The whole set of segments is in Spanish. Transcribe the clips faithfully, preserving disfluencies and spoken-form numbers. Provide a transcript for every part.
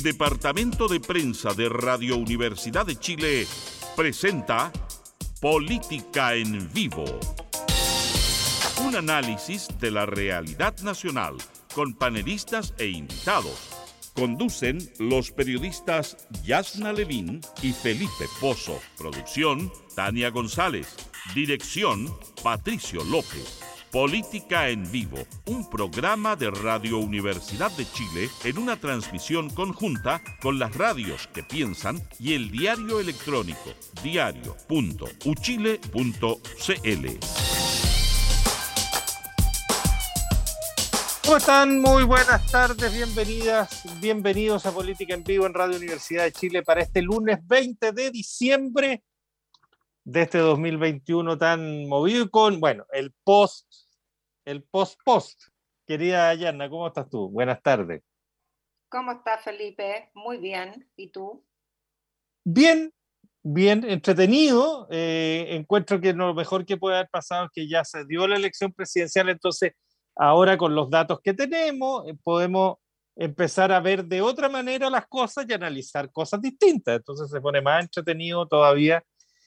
departamento de prensa de Radio Universidad de Chile presenta Política en Vivo. Un análisis de la realidad nacional con panelistas e invitados. Conducen los periodistas Yasna Levín y Felipe Pozo. Producción, Tania González. Dirección, Patricio López. Política en Vivo, un programa de Radio Universidad de Chile en una transmisión conjunta con las radios que piensan y el diario electrónico diario punto u chile punto c l. ¿Cómo están? Muy buenas tardes, bienvenidas, bienvenidos a Política en Vivo en Radio Universidad de Chile para este lunes veinte de diciembre de este dos mil veintiuno tan movido con, bueno, el post, el post-post. Querida Yana, ¿cómo estás tú? Buenas tardes. ¿Cómo estás, Felipe? Muy bien. ¿Y tú? Bien, bien, entretenido. Eh, encuentro que lo mejor que puede haber pasado es que ya se dio la elección presidencial, entonces ahora con los datos que tenemos eh, podemos empezar a ver de otra manera las cosas y analizar cosas distintas. Entonces se pone más entretenido todavía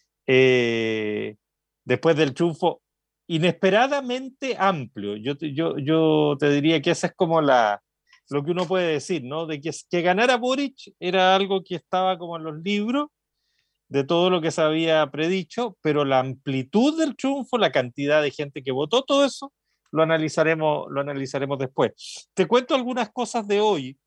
eh, después del triunfo inesperadamente amplio. Yo, yo, yo te diría que esa es como la, lo que uno puede decir, ¿no? De que, que ganara Boric era algo que estaba como en los libros de todo lo que se había predicho, pero la amplitud del triunfo, la cantidad de gente que votó, todo eso, lo analizaremos, lo analizaremos después. Te cuento algunas cosas de hoy.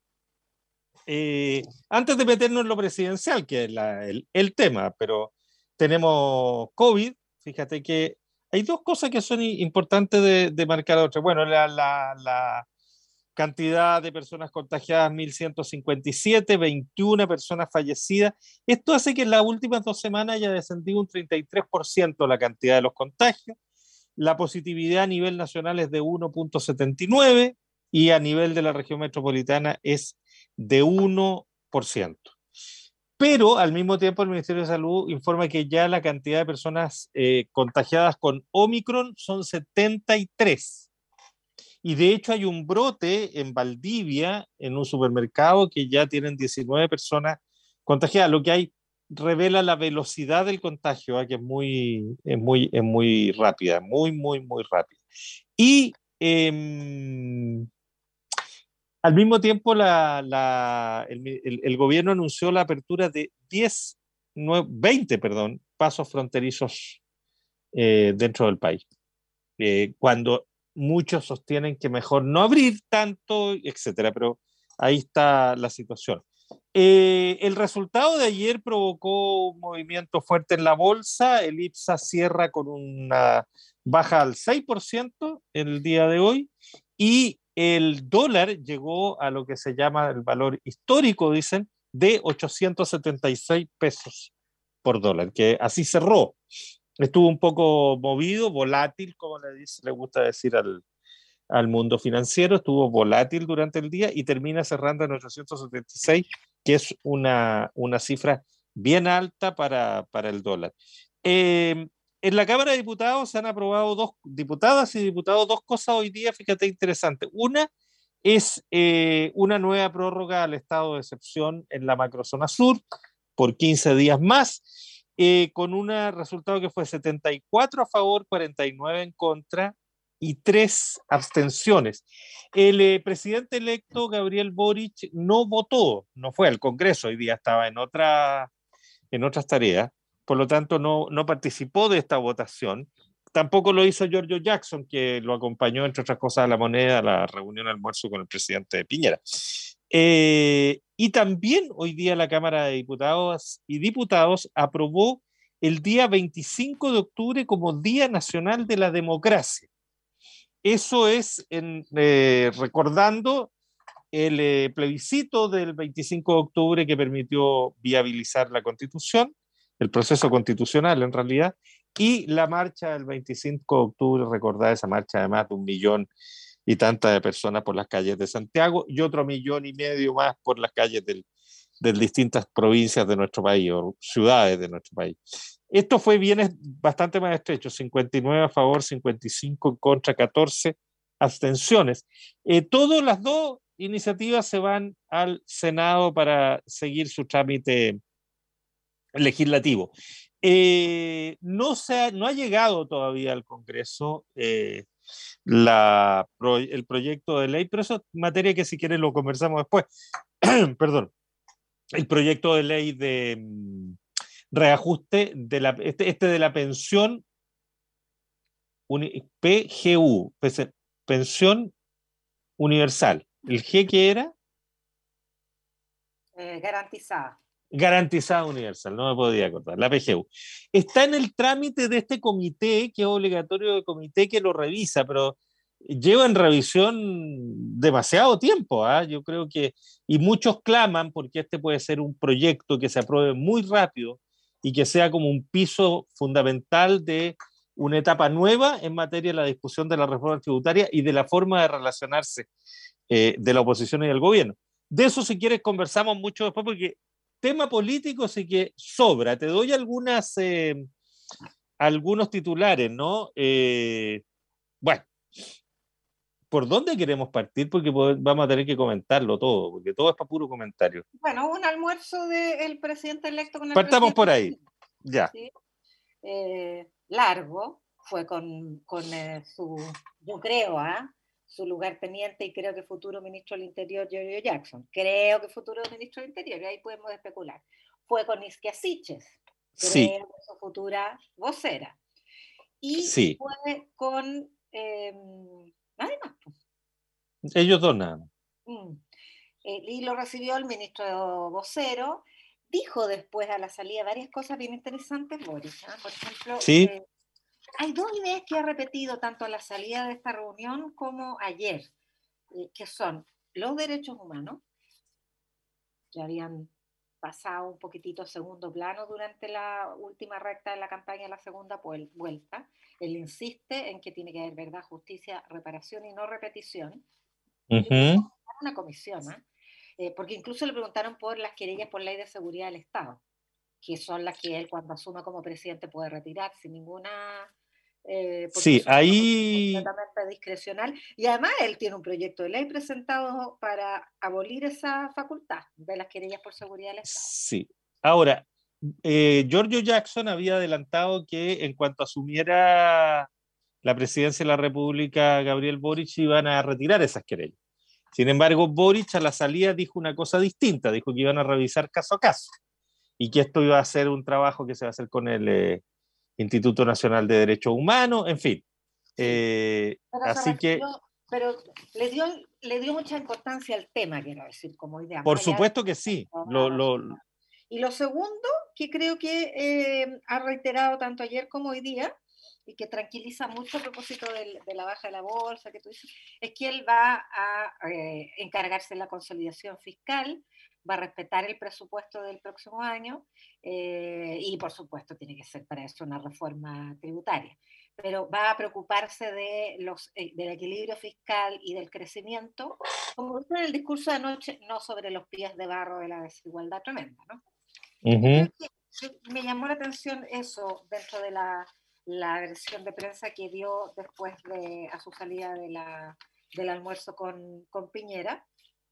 Eh, antes de meternos en lo presidencial, que es la, el, el tema, pero tenemos COVID. Fíjate que hay dos cosas que son importantes de, de marcar otra. Bueno, la, la, la cantidad de personas contagiadas, mil ciento cincuenta y siete, veintiuna personas fallecidas. Esto hace que en las últimas dos semanas haya descendido un treinta y tres por ciento la cantidad de los contagios. La positividad a nivel nacional es de uno punto setenta y nueve y a nivel de la región metropolitana es de uno por ciento. Pero al mismo tiempo el Ministerio de Salud informa que ya la cantidad de personas eh, contagiadas con Omicron son setenta y tres. Y de hecho hay un brote en Valdivia, en un supermercado, que ya tienen diecinueve personas contagiadas. Lo que hay revela la velocidad del contagio, ¿eh? que es muy, es, muy, es muy rápida, muy, muy, muy rápida. Y eh, al mismo tiempo la, la, el, el, el gobierno anunció la apertura de diez, nueve, veinte perdón, pasos fronterizos eh, dentro del país. Eh, cuando muchos sostienen que mejor no abrir tanto, etcétera, pero ahí está la situación. Eh, el resultado de ayer provocó un movimiento fuerte en la bolsa. El IPSA cierra con una baja al seis por ciento el día de hoy y el dólar llegó a lo que se llama el valor histórico, dicen, de ochocientos setenta y seis pesos por dólar, que así cerró. Estuvo un poco movido, volátil, como le, dice, le gusta decir al, al mundo financiero, estuvo volátil durante el día y termina cerrando en ochocientos setenta y seis, que es una, una cifra bien alta para, para el dólar. Eh, en la Cámara de Diputados se han aprobado dos, diputadas y diputados, dos cosas hoy día, fíjate, interesantes. Una es eh, una nueva prórroga al estado de excepción en la macrozona sur por quince días más, eh, con un resultado que fue setenta y cuatro a favor, cuarenta y nueve en contra y tres abstenciones. El eh, presidente electo Gabriel Boric no votó, no fue al Congreso, hoy día estaba en, otra, en otras tareas, por lo tanto no, no participó de esta votación. Tampoco lo hizo Giorgio Jackson, que lo acompañó, entre otras cosas, a La Moneda, a la reunión almuerzo con el presidente Piñera. Eh, y también hoy día la Cámara de Diputados y Diputados aprobó el día veinticinco de octubre como Día Nacional de la Democracia. Eso es en, eh, recordando el eh, plebiscito del veinticinco de octubre que permitió viabilizar la Constitución, el proceso constitucional en realidad, y la marcha del veinticinco de octubre, recordar esa marcha de más de un millón y tantas de personas por las calles de Santiago y otro millón y medio más por las calles del, de distintas provincias de nuestro país o ciudades de nuestro país. Esto fue bien, bastante más estrecho, cincuenta y nueve a favor, cincuenta y cinco en contra, catorce abstenciones. Eh, todas las dos iniciativas se van al Senado para seguir su trámite legislativo. Eh, no, se ha, no ha llegado todavía al Congreso eh, la, el proyecto de ley, pero eso es materia que si quieres lo conversamos después. Perdón. El proyecto de ley de um, reajuste de la, este, este de la pensión P G U, pensión universal. ¿El G qué era? Eh, garantizada. Garantizada universal, no me podía acordar, la P G U. Está en el trámite de este comité, que es obligatorio de comité que lo revisa, pero lleva en revisión demasiado tiempo, ¿eh? Yo creo que, y muchos claman porque este puede ser un proyecto que se apruebe muy rápido y que sea como un piso fundamental de una etapa nueva en materia de la discusión de la reforma tributaria y de la forma de relacionarse eh, de la oposición y del gobierno. De eso, si quieres, conversamos mucho después, porque tema político sí que sobra. Te doy algunas, eh, algunos titulares, ¿no? Eh, bueno, ¿por dónde queremos partir? Porque vamos a tener que comentarlo todo, porque todo es para puro comentario. Bueno, un almuerzo del presidente electo con el Partamos presidente por ahí, ya. ¿sí? Eh, largo, fue con, con eh, su, yo creo, ¿ah? ¿eh? su lugarteniente y creo que futuro ministro del Interior, Giorgio Jackson. Creo que futuro ministro del Interior, y ahí podemos especular. Fue con Isquia Siches, creo Sí. que su futura vocera. Y sí. fue con... Eh, nadie más. Ellos dos nada más. Mm. Eh, y lo recibió el ministro vocero. Dijo después a la salida varias cosas bien interesantes, Boris. ¿eh? Por ejemplo, sí. eh, hay dos ideas que ha repetido tanto a la salida de esta reunión como ayer, eh, que son los derechos humanos, que habían pasado un poquitito a segundo plano durante la última recta de la campaña de la segunda vuelta. Él insiste en que tiene que haber verdad, justicia, reparación y no repetición. Uh-huh. Una comisión, ¿eh? Eh, porque incluso le preguntaron por las querellas por ley de seguridad del Estado, que son las que él cuando asuma como presidente puede retirar sin ninguna... Eh, sí, ahí... completamente discrecional, y además él tiene un proyecto de ley presentado para abolir esa facultad de las querellas por seguridad del Estado. Sí, ahora, eh, Giorgio Jackson había adelantado que en cuanto asumiera la presidencia de la República Gabriel Boric iban a retirar esas querellas. Sin embargo, Boric a la salida dijo una cosa distinta, dijo que iban a revisar caso a caso y que esto iba a ser un trabajo que se va a hacer con el eh, Instituto Nacional de Derechos Humanos, en fin. Sí, eh, así refirió, que... Pero le dio, le dio mucha importancia al tema, quiero decir, como idea. Por supuesto de... que sí. Lo, lo... Y lo segundo, que creo que eh, ha reiterado tanto ayer como hoy día, y que tranquiliza mucho a propósito de, de la baja de la bolsa, que tú dices, es que él va a eh, encargarse de la consolidación fiscal, va a respetar el presupuesto del próximo año, eh, y por supuesto tiene que ser para eso una reforma tributaria, pero va a preocuparse de los, eh, del equilibrio fiscal y del crecimiento, como dice en el discurso de anoche, no sobre los pies de barro de la desigualdad tremenda, ¿no? Uh-huh. Me llamó la atención eso dentro de la la versión de prensa que dio después de a su salida de la, del almuerzo con, con Piñera.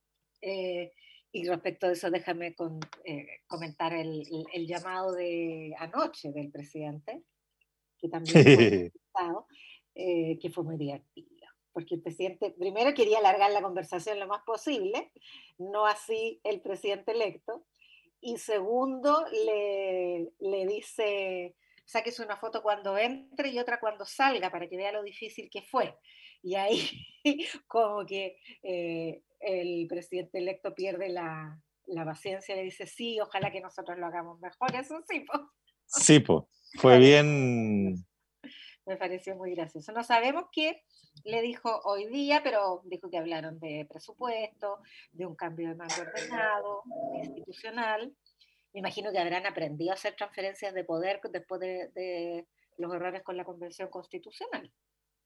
Eh, y respecto de eso, déjame con, eh, comentar el, el, el llamado de anoche del presidente, que también fue presentado, eh, que fue muy divertido. Porque el presidente primero quería alargar la conversación lo más posible, no así el presidente electo, y segundo le, le dice... sáquese una foto cuando entre y otra cuando salga para que vea lo difícil que fue. Y ahí como que eh, el presidente electo pierde la, la paciencia y le dice, sí, ojalá que nosotros lo hagamos mejor. Eso sí, po. Sí, pues, fue bien... Me pareció muy gracioso. No sabemos qué le dijo hoy día, pero dijo que hablaron de presupuesto, de un cambio de mando ordenado, institucional. Me imagino que habrán aprendido a hacer transferencias de poder después de, de los errores con la Convención Constitucional.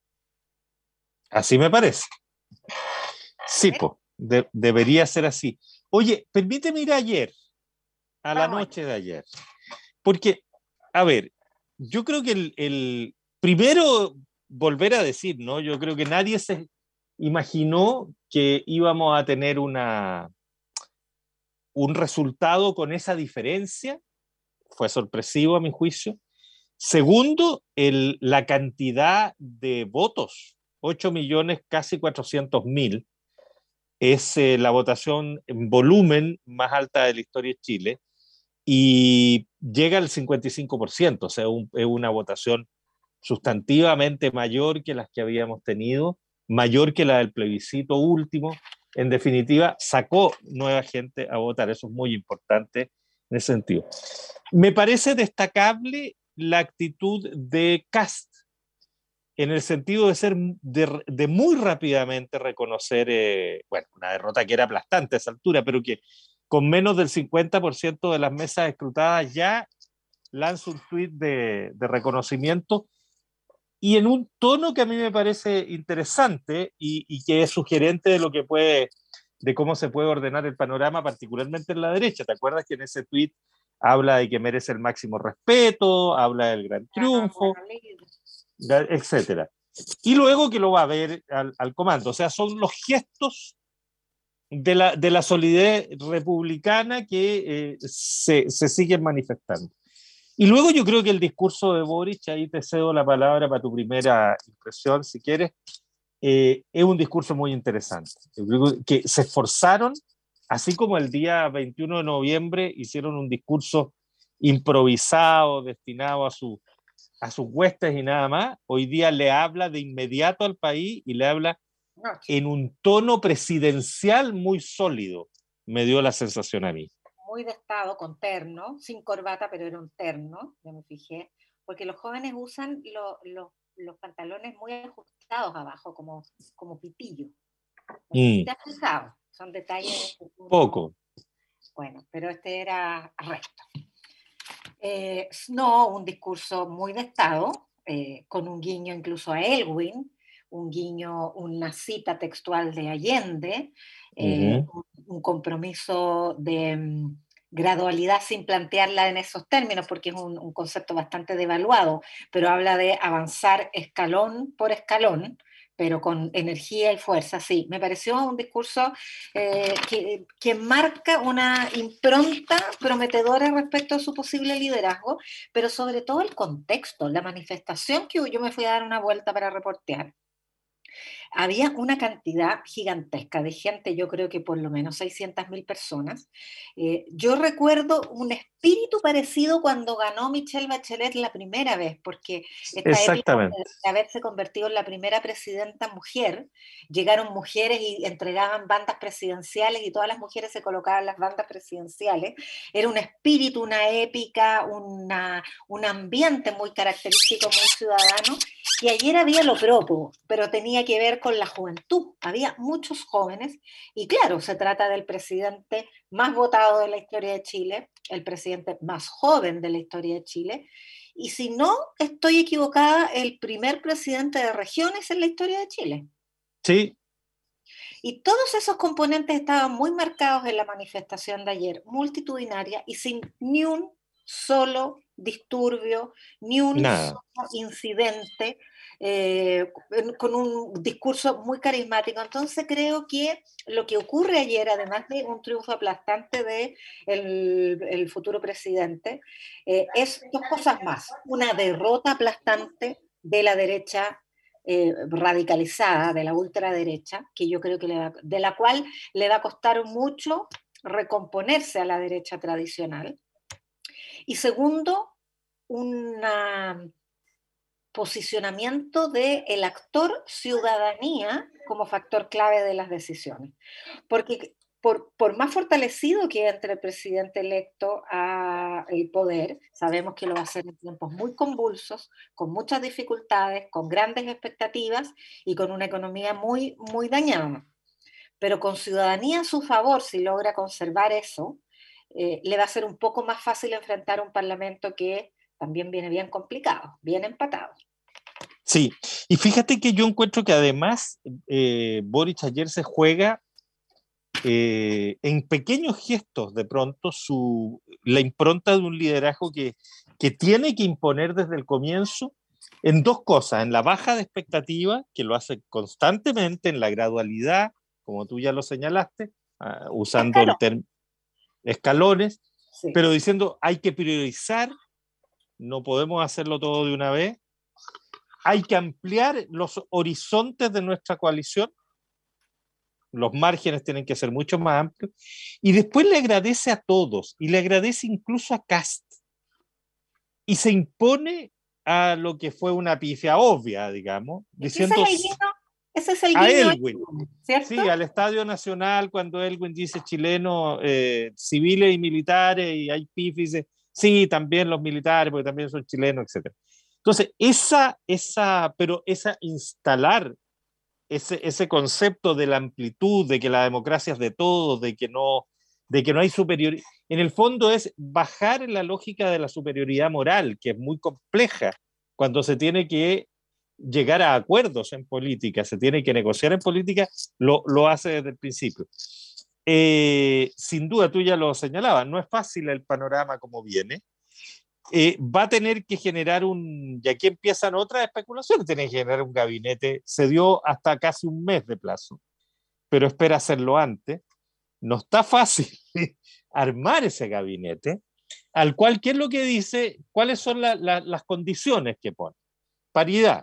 Así me parece. Sí, ¿Eh? pues, de, debería ser así. Oye, permíteme ir ayer, a Vamos. la noche de ayer. Porque, a ver, yo creo que el, el primero, volver a decir, ¿no? Yo creo que nadie se imaginó que íbamos a tener una, un resultado con esa diferencia. Fue sorpresivo a mi juicio. Segundo, el, la cantidad de votos, ocho millones, casi cuatrocientos mil, es eh, la votación en volumen más alta de la historia de Chile y llega al cincuenta y cinco por ciento, o sea, un, es una votación sustantivamente mayor que las que habíamos tenido, mayor que la del plebiscito último. En definitiva, sacó nueva gente a votar, eso es muy importante en ese sentido. Me parece destacable la actitud de Kast, en el sentido de ser de, de muy rápidamente reconocer, eh, bueno, una derrota que era aplastante a esa altura, pero que con menos del cincuenta por ciento de las mesas escrutadas ya lanza un tuit de, de reconocimiento y en un tono que a mí me parece interesante y, y que es sugerente de lo que puede, de cómo se puede ordenar el panorama, particularmente en la derecha. ¿Te acuerdas que en ese tuit habla de que merece el máximo respeto, habla del gran triunfo, etcétera? Y luego que lo va a ver al, al comando. O sea, son los gestos de la, de la solidez republicana que eh, se, se siguen manifestando. Y luego yo creo que el discurso de Boric, ahí te cedo la palabra para tu primera impresión, si quieres, eh, es un discurso muy interesante. Yo creo que se esforzaron, así como el día veintiuno de noviembre hicieron un discurso improvisado, destinado a, su, a sus huestes y nada más, hoy día le habla de inmediato al país y le habla en un tono presidencial muy sólido, me dio la sensación a mí. Muy de estado, con terno, sin corbata, pero era un terno, yo me fijé, porque los jóvenes usan lo, lo, los pantalones muy ajustados abajo, como, como pitillo. Mm. ¿Te has fijado? Son detalles. Poco. Bueno, pero este era recto. Eh, no, un discurso muy de estado, eh, con un guiño incluso a Elwin, un guiño, una cita textual de Allende, eh, uh-huh. un, un compromiso de um, gradualidad sin plantearla en esos términos, porque es un, un concepto bastante devaluado, pero habla de avanzar escalón por escalón, pero con energía y fuerza, sí. Me pareció un discurso eh, que, que marca una impronta prometedora respecto a su posible liderazgo, pero sobre todo el contexto, la manifestación que yo me fui a dar una vuelta para reportear. Había una cantidad gigantesca de gente, yo creo que por lo menos seiscientas mil personas. Eh, yo recuerdo un espíritu parecido cuando ganó Michelle Bachelet la primera vez, porque esta época de haberse convertido en la primera presidenta mujer, llegaron mujeres y entregaban bandas presidenciales y todas las mujeres se colocaban las bandas presidenciales. Era un espíritu, una épica, una, un ambiente muy característico, muy ciudadano, y ayer había lo propio, pero tenía que ver con la juventud. Había muchos jóvenes y claro, se trata del presidente más votado de la historia de Chile, el presidente más joven de la historia de Chile, y si no estoy equivocada, el primer presidente de regiones en la historia de Chile. Sí. Y todos esos componentes estaban muy marcados en la manifestación de ayer, multitudinaria y sin ni un solo disturbio, ni un Nada. solo incidente, eh, con un discurso muy carismático. Entonces creo que lo que ocurre ayer, además de un triunfo aplastante de el, el futuro presidente, eh, es dos cosas más. Una derrota aplastante de la derecha eh, radicalizada, de la ultraderecha, que yo creo que le va, de la cual le va a costar mucho recomponerse a la derecha tradicional. Y segundo, un posicionamiento del actor ciudadanía como factor clave de las decisiones. Porque por, por más fortalecido que entre el presidente electo al poder, sabemos que lo va a hacer en tiempos muy convulsos, con muchas dificultades, con grandes expectativas y con una economía muy, muy dañada. Pero con ciudadanía a su favor, si logra conservar eso, Eh, le va a ser un poco más fácil enfrentar un parlamento que también viene bien complicado, bien empatado. Sí, y fíjate que yo encuentro que además eh, Boric ayer se juega eh, en pequeños gestos de pronto su, la impronta de un liderazgo que, que tiene que imponer desde el comienzo en dos cosas, en la baja de expectativa, que lo hace constantemente, en la gradualidad como tú ya lo señalaste, uh, usando el término escalones, sí. Pero diciendo hay que priorizar, no podemos hacerlo todo de una vez, hay que ampliar los horizontes de nuestra coalición, los márgenes tienen que ser mucho más amplios, y después le agradece a todos, y le agradece incluso a Kast, y se impone a lo que fue una pifia obvia, digamos, diciendo ese es el guiño, ese es el a guiño, Elwin, ¿cierto? Sí, al Estadio Nacional, cuando Elwin dice chilenos, eh, civiles y militares, y hay pifis, dice, sí, también los militares, porque también son chilenos, etcétera. Entonces, esa, esa, pero esa instalar ese, ese concepto de la amplitud, de que la democracia es de todos, de que no, de que no hay superioridad, en el fondo es bajar la lógica de la superioridad moral, que es muy compleja cuando se tiene que llegar a acuerdos en política, se tiene que negociar en política, lo, lo hace desde el principio. Eh, sin duda, tú ya lo señalabas, no es fácil el panorama como viene. Eh, va a tener que generar un, y aquí empiezan otras especulaciones, tiene que generar un gabinete, se dio hasta casi un mes de plazo, pero espera hacerlo antes. No está fácil armar ese gabinete, al cual, ¿qué es lo que dice? ¿Cuáles son la, la, las condiciones que pone? Paridad.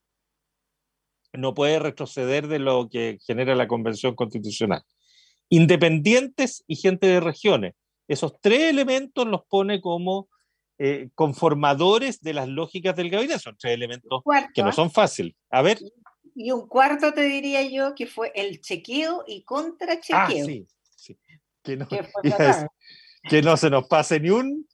No puede retroceder de lo que genera la Convención Constitucional. Independientes y gente de regiones. Esos tres elementos los pone como eh, conformadores de las lógicas del gabinete. Son tres elementos cuarto, que no son fáciles. A ver. Y un cuarto te diría yo que fue el chequeo y contrachequeo. Ah, sí. sí. Que, no, es, que no se nos pase ni un...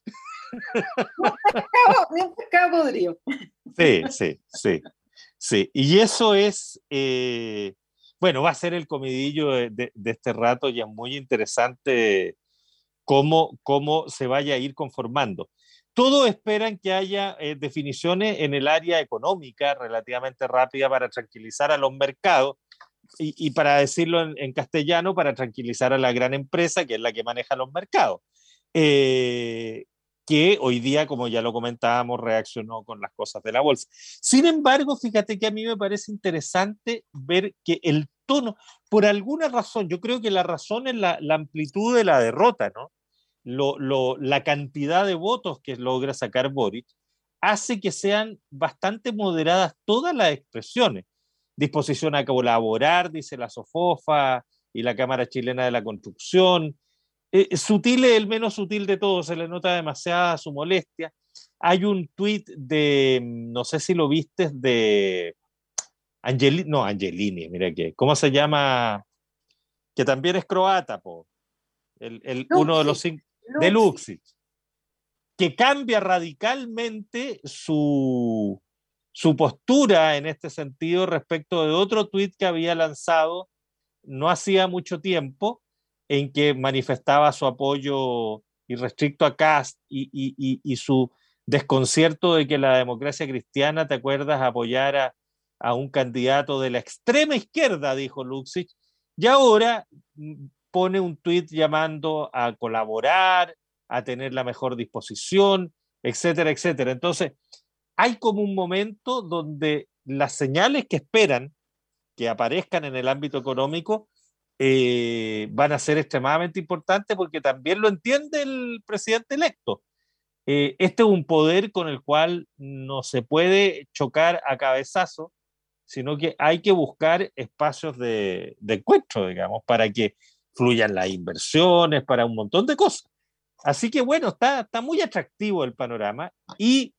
ni un pescado podrido. Sí, sí, sí. Sí, y eso es, eh, bueno, va a ser el comidillo de, de, de este rato, y es muy interesante cómo, cómo se vaya a ir conformando. Todos esperan que haya eh, definiciones en el área económica relativamente rápida para tranquilizar a los mercados y, y para decirlo en, en castellano, para tranquilizar a la gran empresa que es la que maneja los mercados. Eh, que hoy día, como ya lo comentábamos, reaccionó con las cosas de la bolsa. Sin embargo, fíjate que a mí me parece interesante ver que el tono, por alguna razón, yo creo que la razón es la, la amplitud de la derrota, ¿no? Lo, lo, la cantidad de votos que logra sacar Boric hace que sean bastante moderadas todas las expresiones. Disposición a colaborar, dice la SOFOFA y la Cámara Chilena de la Construcción. Eh, sutil es el menos sutil de todos, se le nota demasiada su molestia. Hay un tuit de, no sé si lo viste, de Angelini, no, Angelini, mira que, ¿cómo se llama? Que también es croata, po. El, el, uno de los cinco, de Luksic, que cambia radicalmente su, su postura en este sentido respecto de otro tuit que había lanzado no hacía mucho tiempo, en que manifestaba su apoyo irrestricto a Kast y, y, y, y su desconcierto de que la democracia cristiana, ¿te acuerdas?, apoyara a un candidato de la extrema izquierda, dijo Luksic, y ahora pone un tuit llamando a colaborar, a tener la mejor disposición, etcétera, etcétera. Entonces, hay como un momento donde las señales que esperan que aparezcan en el ámbito económico Eh, van a ser extremadamente importantes, porque también lo entiende el presidente electo. Eh, este es un poder con el cual no se puede chocar a cabezazo, sino que hay que buscar espacios de, de encuentro, digamos, para que fluyan las inversiones, para un montón de cosas. Así que bueno, está, está muy atractivo el panorama, y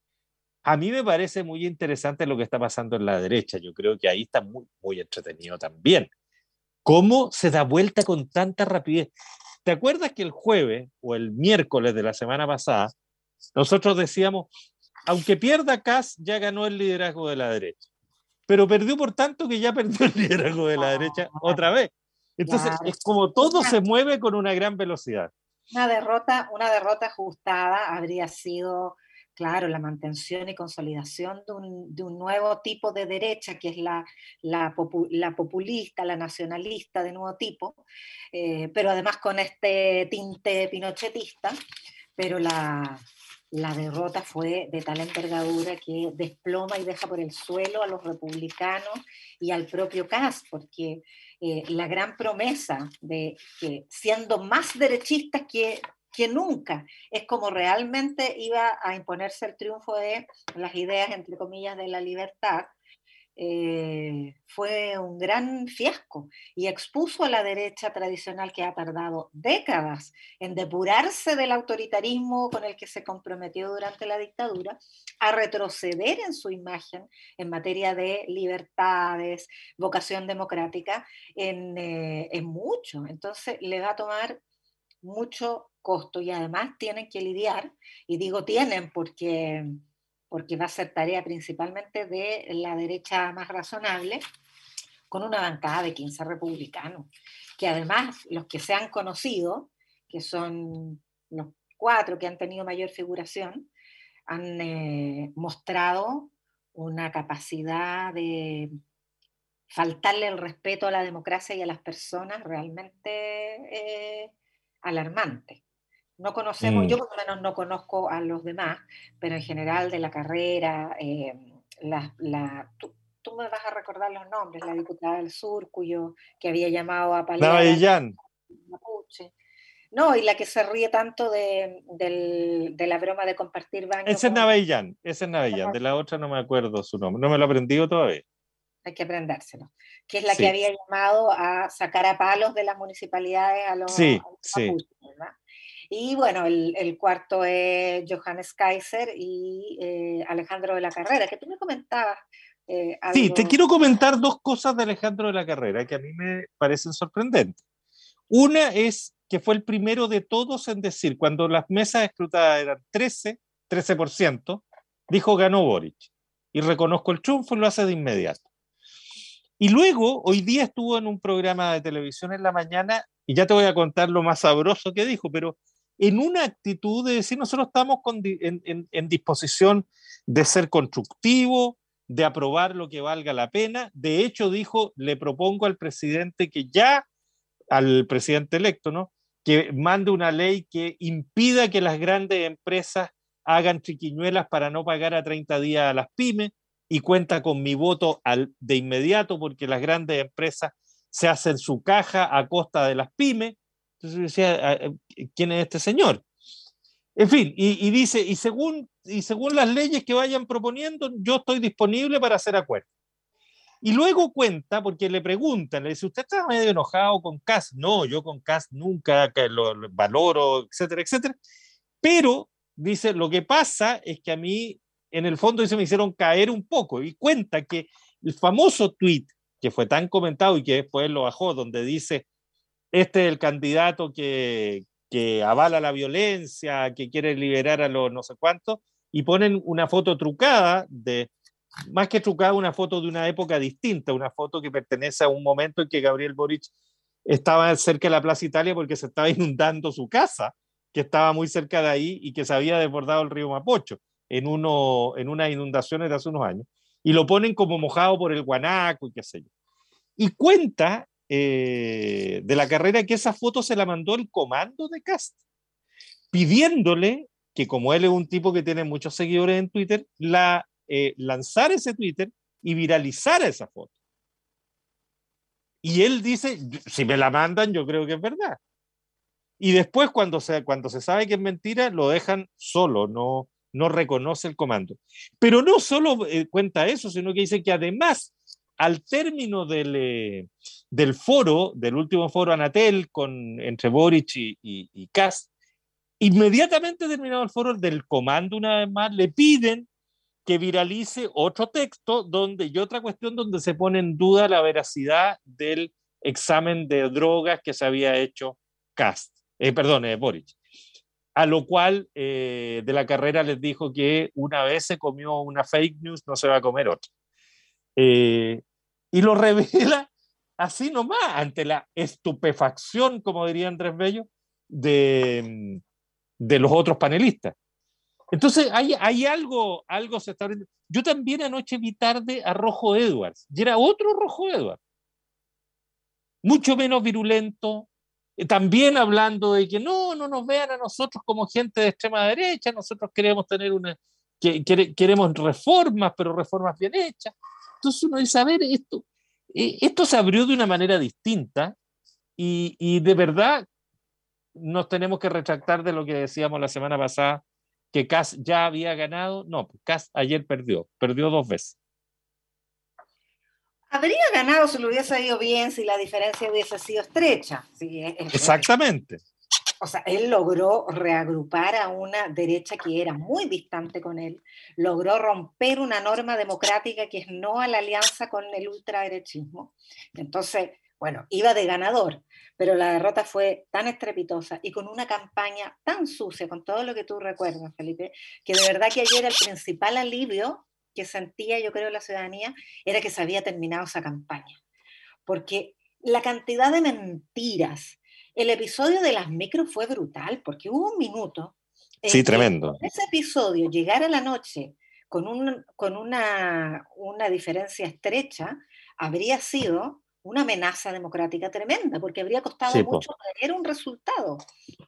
a mí me parece muy interesante lo que está pasando en la derecha. Yo creo que ahí está muy, muy entretenido también. ¿Cómo se da vuelta con tanta rapidez? ¿Te acuerdas que el jueves o el miércoles de la semana pasada nosotros decíamos, aunque pierda Kast, ya ganó el liderazgo de la derecha? Pero perdió por tanto que ya perdió el liderazgo de la derecha otra vez. Entonces, claro, es como todo se mueve con una gran velocidad. Una derrota, una derrota ajustada habría sido, claro, la mantención y consolidación de un, de un nuevo tipo de derecha, que es la, la, popu, la populista, la nacionalista de nuevo tipo, eh, pero además con este tinte pinochetista, pero la, la derrota fue de tal envergadura que desploma y deja por el suelo a los republicanos y al propio Kast, porque eh, la gran promesa de que siendo más derechistas que, que nunca, es como realmente iba a imponerse el triunfo de las ideas, entre comillas, de la libertad, eh, fue un gran fiasco y expuso a la derecha tradicional, que ha tardado décadas en depurarse del autoritarismo con el que se comprometió durante la dictadura, a retroceder en su imagen en materia de libertades, vocación democrática, en, eh, en mucho. Entonces le va a tomar mucho costo y además tienen que lidiar, y digo tienen porque porque va a ser tarea principalmente de la derecha más razonable, con una bancada de quince republicanos, que además los que se han conocido, que son los cuatro que han tenido mayor figuración, han eh, mostrado una capacidad de faltarle el respeto a la democracia y a las personas realmente eh, alarmante. No conocemos, mm. yo por lo menos no conozco a los demás, pero en general de la carrera, eh, la, la, tú, tú me vas a recordar los nombres, la diputada del Sur, cuyo, que había llamado a paliar Navellán. Mapuche. No, y la que se ríe tanto de, de, de la broma de compartir baño. Ese es Navellán, ese es Navellán, de la otra no me acuerdo su nombre, no me lo he aprendido todavía. Hay que aprendérselo. Que es la sí. que había llamado a sacar a palos de las municipalidades a los, sí, a los sí. Mapuche, ¿verdad? Y bueno, el, el cuarto es Johannes Kaiser y eh, Alejandro de la Carrera, que tú me comentabas. Eh, algo... Sí, te quiero comentar dos cosas de Alejandro de la Carrera que a mí me parecen sorprendentes. Una es que fue el primero de todos en decir, cuando las mesas escrutadas eran trece, trece por ciento, dijo ganó Boric. Y reconozco el triunfo y lo hace de inmediato. Y luego, hoy día estuvo en un programa de televisión en la mañana, y ya te voy a contar lo más sabroso que dijo, pero en una actitud de decir, nosotros estamos con, en, en, en disposición de ser constructivo, de aprobar lo que valga la pena. De hecho, dijo, le propongo al presidente que ya, al presidente electo, ¿no?, que mande una ley que impida que las grandes empresas hagan triquiñuelas para no pagar a treinta días a las pymes, y cuenta con mi voto al, de inmediato, porque las grandes empresas se hacen su caja a costa de las pymes. Entonces yo decía, ¿quién es este señor? En fin, y, y dice, y según, y según las leyes que vayan proponiendo, yo estoy disponible para hacer acuerdos. Y luego cuenta, porque le preguntan, le dice, ¿usted está medio enojado con Kast? No, yo con Kast nunca que lo, lo valoro, etcétera, etcétera. Pero, dice, lo que pasa es que a mí, en el fondo, dice, me hicieron caer un poco. Y cuenta que el famoso tweet que fue tan comentado y que después lo bajó, donde dice, este es el candidato que, que avala la violencia, que quiere liberar a los no sé cuántos, y ponen una foto trucada, de, más que trucada, una foto de una época distinta, una foto que pertenece a un momento en que Gabriel Boric estaba cerca de la Plaza Italia porque se estaba inundando su casa, que estaba muy cerca de ahí y que se había desbordado el río Mapocho en, uno, en unas inundaciones de hace unos años, y lo ponen como mojado por el guanaco y qué sé yo. Y cuenta eh, de la Carrera que esa foto se la mandó el comando de Kast, pidiéndole que, como él es un tipo que tiene muchos seguidores en Twitter, la, eh, lanzar ese Twitter y viralizar esa foto. Y él dice, si me la mandan, yo creo que es verdad. Y después, cuando se, cuando se sabe que es mentira, lo dejan solo, no, no reconoce el comando. Pero no solo eh, cuenta eso, sino que dice que además, al término del, eh, del foro, del último foro Anatel, con, entre Boric y, y, y Kast, inmediatamente terminado el foro del comando, una vez más, le piden que viralice otro texto donde, y otra cuestión donde se pone en duda la veracidad del examen de drogas que se había hecho Kast, eh, perdón, eh, Boric. A lo cual eh, de la Carrera les dijo que una vez se comió una fake news, no se va a comer otra. Eh, y lo revela así nomás, ante la estupefacción, como diría Andrés Bello, de, de los otros panelistas. Entonces hay, hay algo, algo se está abriendo. Yo también anoche vi tarde a Rojo Edwards, y era otro Rojo Edwards, mucho menos virulento, eh, también hablando de que no, no nos vean a nosotros como gente de extrema derecha, nosotros queremos tener una, que, que, queremos reformas, pero reformas bien hechas. Entonces uno dice, a ver, esto, eh, esto se abrió de una manera distinta y, y de verdad nos tenemos que retractar de lo que decíamos la semana pasada, que Kast ya había ganado. No, Kast ayer perdió, perdió dos veces. Habría ganado si lo hubiese ido bien, si la diferencia hubiese sido estrecha. Sí, es, es, Exactamente. O sea, él logró reagrupar a una derecha que era muy distante con él, logró romper una norma democrática que es no a la alianza con el ultraderechismo. Entonces, bueno, iba de ganador, pero la derrota fue tan estrepitosa y con una campaña tan sucia, con todo lo que tú recuerdas, Felipe, que de verdad que ayer el principal alivio que sentía, yo creo, la ciudadanía, era que se había terminado esa campaña. Porque la cantidad de mentiras, el episodio de las micros fue brutal, porque hubo un minuto en sí, que tremendo. ese episodio llegara a la noche con, un, con una, una diferencia estrecha, habría sido una amenaza democrática tremenda, porque habría costado sí, mucho tener un resultado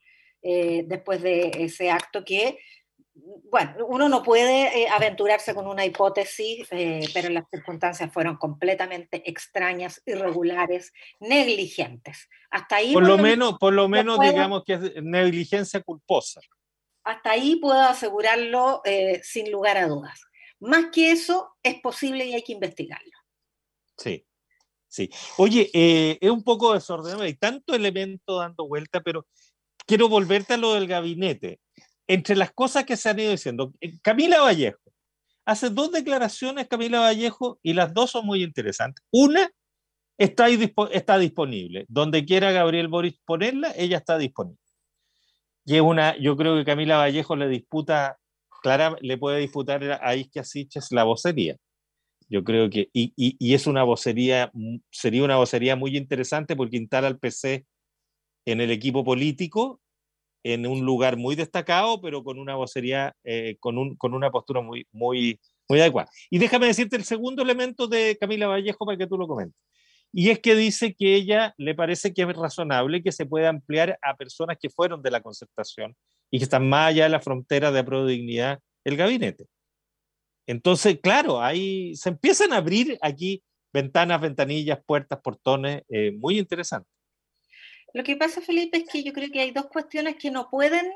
eh, después de ese acto que, bueno, uno no puede eh, aventurarse con una hipótesis, eh, pero las circunstancias fueron completamente extrañas, irregulares, negligentes. Hasta ahí por, por lo, lo menos, por lo menos puedo, digamos que es negligencia culposa. Hasta ahí puedo asegurarlo eh, sin lugar a dudas. Más que eso, es posible y hay que investigarlo. Sí. Sí. Oye, eh, es un poco desordenado, hay tanto elemento dando vuelta, pero quiero volverte a lo del gabinete. Entre las cosas que se han ido diciendo, Camila Vallejo hace dos declaraciones, Camila Vallejo, y las dos son muy interesantes. Una está, ahí, está disponible, donde quiera Gabriel Boric ponerla, ella está disponible. Y es una, yo creo que Camila Vallejo le disputa, Clara, le puede disputar a Isquia Siches la vocería. Yo creo que, y, y, y es una vocería, sería una vocería muy interesante porque instala al P C en el equipo político, en un lugar muy destacado, pero con una vocería, eh, con, un, con una postura muy, muy, muy adecuada. Y déjame decirte el segundo elemento de Camila Vallejo para que tú lo comentes. Y es que dice que ella le parece que es razonable que se pueda ampliar a personas que fueron de la concertación y que están más allá de la frontera de Prodignidad el gabinete. Entonces, claro, ahí se empiezan a abrir aquí ventanas, ventanillas, puertas, portones, eh, muy interesantes. Lo que pasa, Felipe, es que yo creo que hay dos cuestiones que no pueden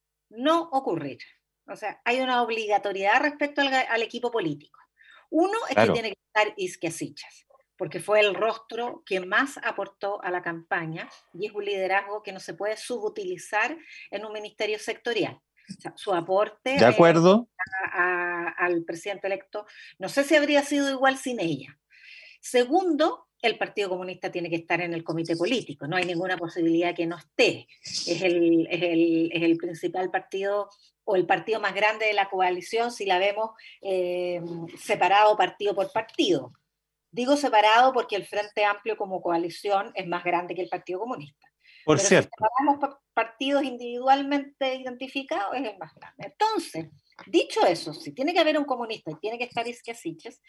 no ocurrir. O sea, hay una obligatoriedad respecto al, al equipo político. Uno es claro. que tiene que estar Isquia Siches, porque fue el rostro que más aportó a la campaña y es un liderazgo que no se puede subutilizar en un ministerio sectorial. O sea, su aporte de acuerdo. Eh, a, a, al presidente electo, no sé si habría sido igual sin ella. Segundo, el Partido Comunista tiene que estar en el comité político, no hay ninguna posibilidad que no esté. Es el, es el, es el principal partido o el partido más grande de la coalición si la vemos eh, separado partido por partido. Digo separado porque el Frente Amplio como coalición es más grande que el Partido Comunista. Por Pero cierto. si separamos partidos individualmente identificados, es el más grande. Entonces, dicho eso, si tiene que haber un comunista y tiene que estar Isquia Siches,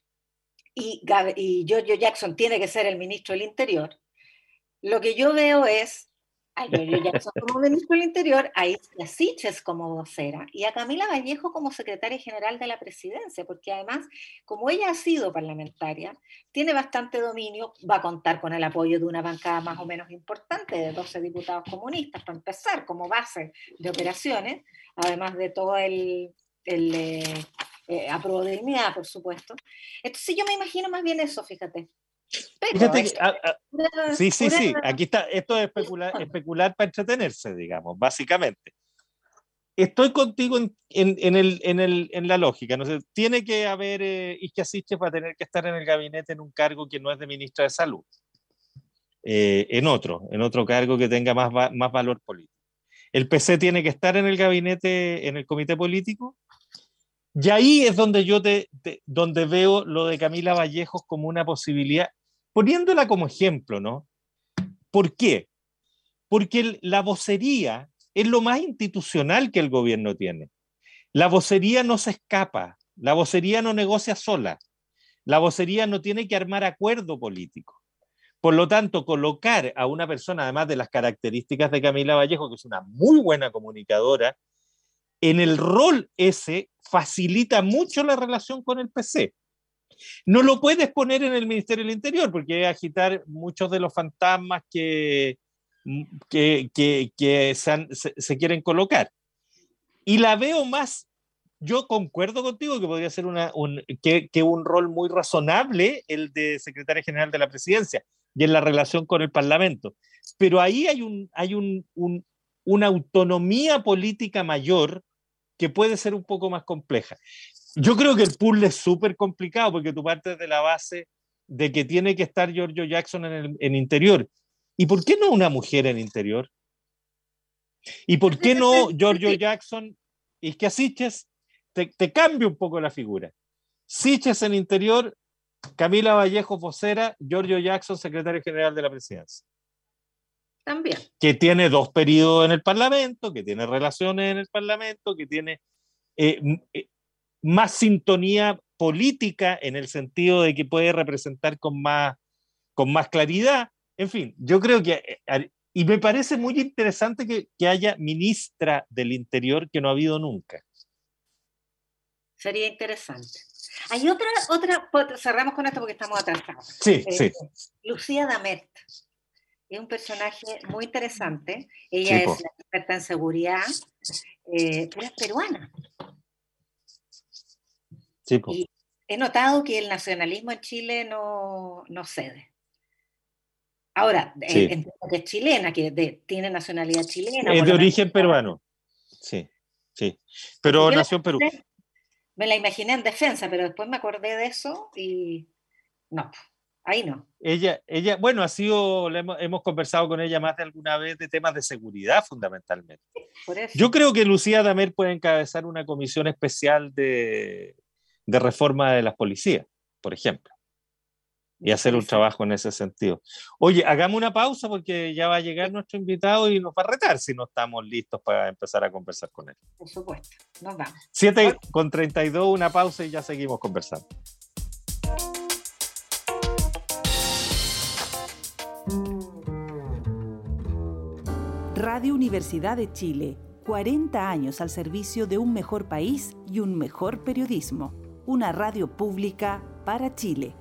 y, y Giorgio Jackson tiene que ser el ministro del Interior, lo que yo veo es a Giorgio Jackson como ministro del Interior, a Isquia Siches como vocera y a Camila Vallejo como secretaria general de la presidencia, porque además, como ella ha sido parlamentaria, tiene bastante dominio, va a contar con el apoyo de una bancada más o menos importante, de doce diputados comunistas, para empezar, como base de operaciones, además de todo el... el eh, eh, a Prodignidad, por supuesto. Entonces yo me imagino más bien eso, fíjate. Pero, fíjate que, a, a, una, sí, sí, una, sí, aquí está, esto es especular, especular para entretenerse, digamos, básicamente. Estoy contigo en, en, en, el, en, el, en la lógica, no sé, tiene que haber eh, Isquia Siches para tener que estar en el gabinete en un cargo que no es de ministra de Salud, eh, en otro, en otro cargo que tenga más, va, más valor político. El P C tiene que estar en el gabinete, en el comité político. Y ahí es donde yo te, te, donde veo lo de Camila Vallejos como una posibilidad, poniéndola como ejemplo, ¿no? ¿Por qué? Porque la vocería es lo más institucional que el gobierno tiene. La vocería no se escapa, la vocería no negocia sola, la vocería no tiene que armar acuerdo político. Por lo tanto, colocar a una persona, además de las características de Camila Vallejo, que es una muy buena comunicadora, en el rol ese facilita mucho la relación con el P C. No lo puedes poner en el Ministerio del Interior, porque es agitar muchos de los fantasmas que, que, que, que se, han, se, se quieren colocar. Y la veo más, yo concuerdo contigo que podría ser una, un, que, que un rol muy razonable el de secretaria general de la presidencia y en la relación con el Parlamento. Pero ahí hay, un, hay un, un, una autonomía política mayor que puede ser un poco más compleja. Yo creo que el puzzle es súper complicado porque tú partes de la base de que tiene que estar Giorgio Jackson en el en Interior. ¿Y por qué no una mujer en Interior? ¿Y por qué no Giorgio Jackson y que a Siches te, te cambia un poco la figura? Siches en Interior, Camila Vallejo vocera, Giorgio Jackson secretario general de la presidencia. También. Que tiene dos periodos en el Parlamento, que tiene relaciones en el Parlamento, que tiene... Eh, eh, más sintonía política en el sentido de que puede representar con más, con más claridad. En fin, yo creo que, y me parece muy interesante que, que haya ministra del Interior que no ha habido nunca. Sería interesante. Hay otra, otra, cerramos con esto porque estamos atrasados. Sí, eh, sí. Lucía Damert es un personaje muy interesante. Ella sí, es la experta en seguridad, eh, pero es peruana. Sí, y he notado que el nacionalismo en Chile no, no cede. Ahora, sí. eh, entiendo que es chilena, que de, tiene nacionalidad chilena. Es de origen peruano. Sí, sí. Pero nació en Perú. Me la imaginé en defensa, pero después me acordé de eso y no, ahí no. Ella, ella bueno, ha sido, hemos, hemos conversado con ella más de alguna vez de temas de seguridad fundamentalmente. Por eso. Yo creo que Lucía Damert puede encabezar una comisión especial de... de reforma de las policías, por ejemplo, y hacer un trabajo en ese sentido. Oye, hagamos una pausa porque ya va a llegar nuestro invitado y nos va a retar si no estamos listos para empezar a conversar con él. Por supuesto, nos vamos. siete con treinta y dos, una pausa y ya seguimos conversando. Radio Universidad de Chile, cuarenta años al servicio de un mejor país y un mejor periodismo. Una radio pública para Chile.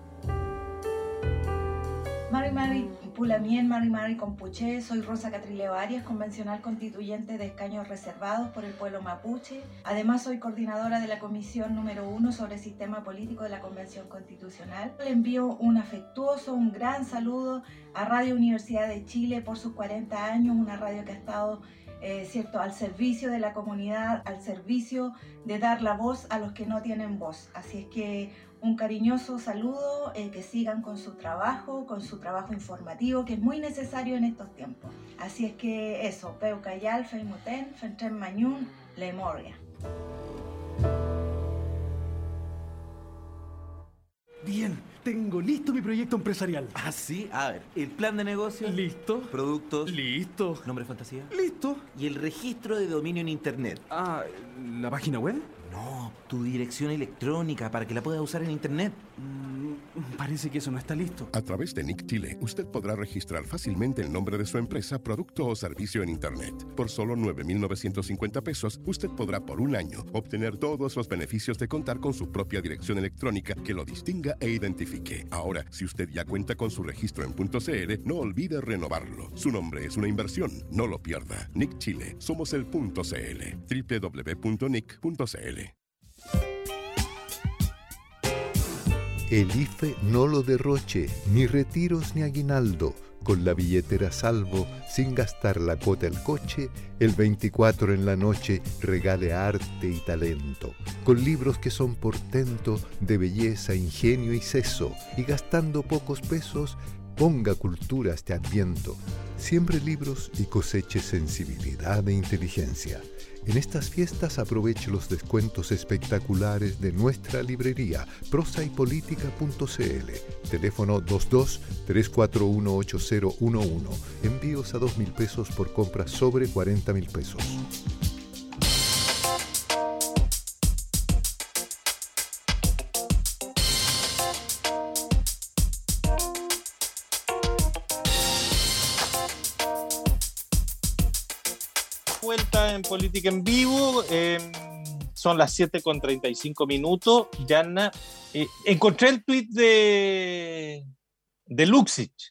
Mari Mari Pulamien, Mari Mari Compuché, soy Rosa Catrileo Arias, convencional constituyente de escaños reservados por el pueblo mapuche. Además soy coordinadora de la comisión número uno sobre sistema político de la Convención Constitucional. Le envío un afectuoso, un gran saludo a Radio Universidad de Chile por sus cuarenta años, una radio que ha estado Eh, ¿cierto? al servicio de la comunidad, al servicio de dar la voz a los que no tienen voz. Así es que un cariñoso saludo, eh, que sigan con su trabajo, con su trabajo informativo, que es muy necesario en estos tiempos. Así es que eso, Peucayal, Feimuten, Fentren Mañún, Lemoria. Bien, tengo listo mi proyecto empresarial. ¿Ah, sí? A ver, el plan de negocio. Listo. Productos. Listo. ¿Nombre fantasía? Listo. ¿Y el registro de dominio en internet? Ah, ¿la página web? No, tu dirección electrónica para que la puedas usar en internet. Mm, parece que eso no está listo. A través de N I C Chile, usted podrá registrar fácilmente el nombre de su empresa, producto o servicio en internet. Por solo nueve mil novecientos cincuenta pesos, usted podrá por un año obtener todos los beneficios de contar con su propia dirección electrónica que lo distinga e identifique. Ahora, si usted ya cuenta con su registro en .cl, no olvide renovarlo. Su nombre es una inversión, no lo pierda. N I C Chile, somos el .cl. doble u doble u doble u punto n i c punto c l. El I F E no lo derroche, ni retiros ni aguinaldo. Con la billetera a salvo, sin gastar la cuota del coche, el veinticuatro en la noche regale arte y talento. Con libros que son portento de belleza, ingenio y seso. Y gastando pocos pesos, ponga cultura este adviento. Siembre libros y coseche sensibilidad e inteligencia. En estas fiestas aproveche los descuentos espectaculares de nuestra librería prosa y política punto c l. Teléfono dos dos, tres cuatro uno, ocho cero uno uno. Envíos a dos mil pesos por compras sobre cuarenta mil pesos. Vuelta en Política en Vivo. Eh, son las siete con treinta y cinco minutos. Yanna, eh, encontré el tuit de, de Luxich.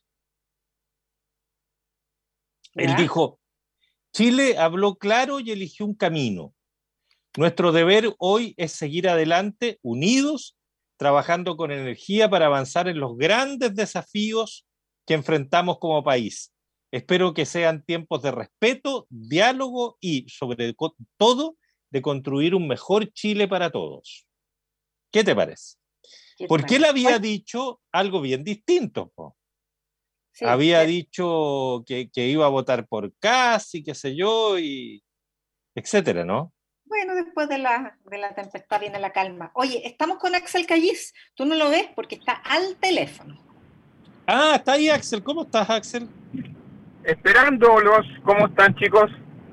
¿Ya? Él dijo, Chile habló claro y eligió un camino. Nuestro deber hoy es seguir adelante, unidos, trabajando con energía para avanzar en los grandes desafíos que enfrentamos como país. Espero que sean tiempos de respeto, diálogo y, sobre todo, de construir un mejor Chile para todos. ¿Qué te parece? ¿Qué te Porque él parece? había dicho algo bien distinto, po. Sí, Había sí. dicho que, que iba a votar por Kast y qué sé yo, y etcétera, ¿no? Bueno, después de la, de la tempestad viene la calma. Oye, estamos con Axel Callis. Tú no lo ves porque está al teléfono. Ah, está ahí Axel. ¿Cómo estás, Axel? Esperándolos. ¿Cómo están, chicos?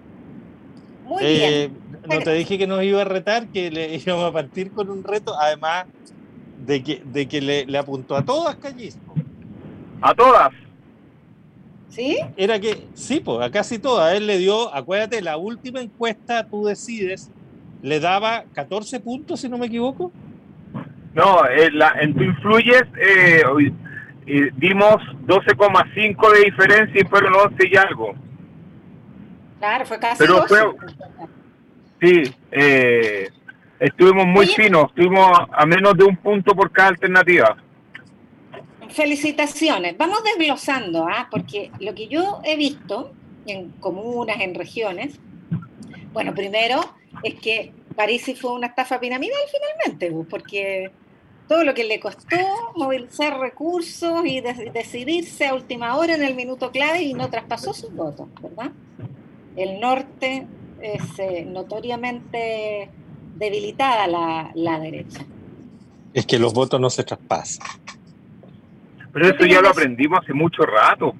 Muy Eh, bien. no te dije que nos iba a retar, que le íbamos a partir con un reto, además de que, de que le, le apuntó a todas Callis. ¿A todas? ¿Sí? Era que, sí, pues, a casi todas. Él le dio, acuérdate, la última encuesta, tú decides, le daba catorce puntos, si no me equivoco. No, en, la, en Tu Influyes eh, eh, dimos doce coma cinco de diferencia y fueron once y algo. Claro, fue casi Pero doce. fue, sí, eh, estuvimos muy Oye, finos, estuvimos a menos de un punto por cada alternativa. felicitaciones. Vamos desglosando, ¿ah? Porque lo que yo he visto en comunas, en regiones, bueno, primero es que Parisi fue una estafa piramidal finalmente, pues, porque todo lo que le costó movilizar recursos y de- decidirse a última hora en el minuto clave y no traspasó sus votos, ¿verdad? El norte es eh, notoriamente debilitada la, la derecha. Es que los votos no se traspasan. Pero ¿Qué eso ya opinas lo de eso? aprendimos hace mucho rato.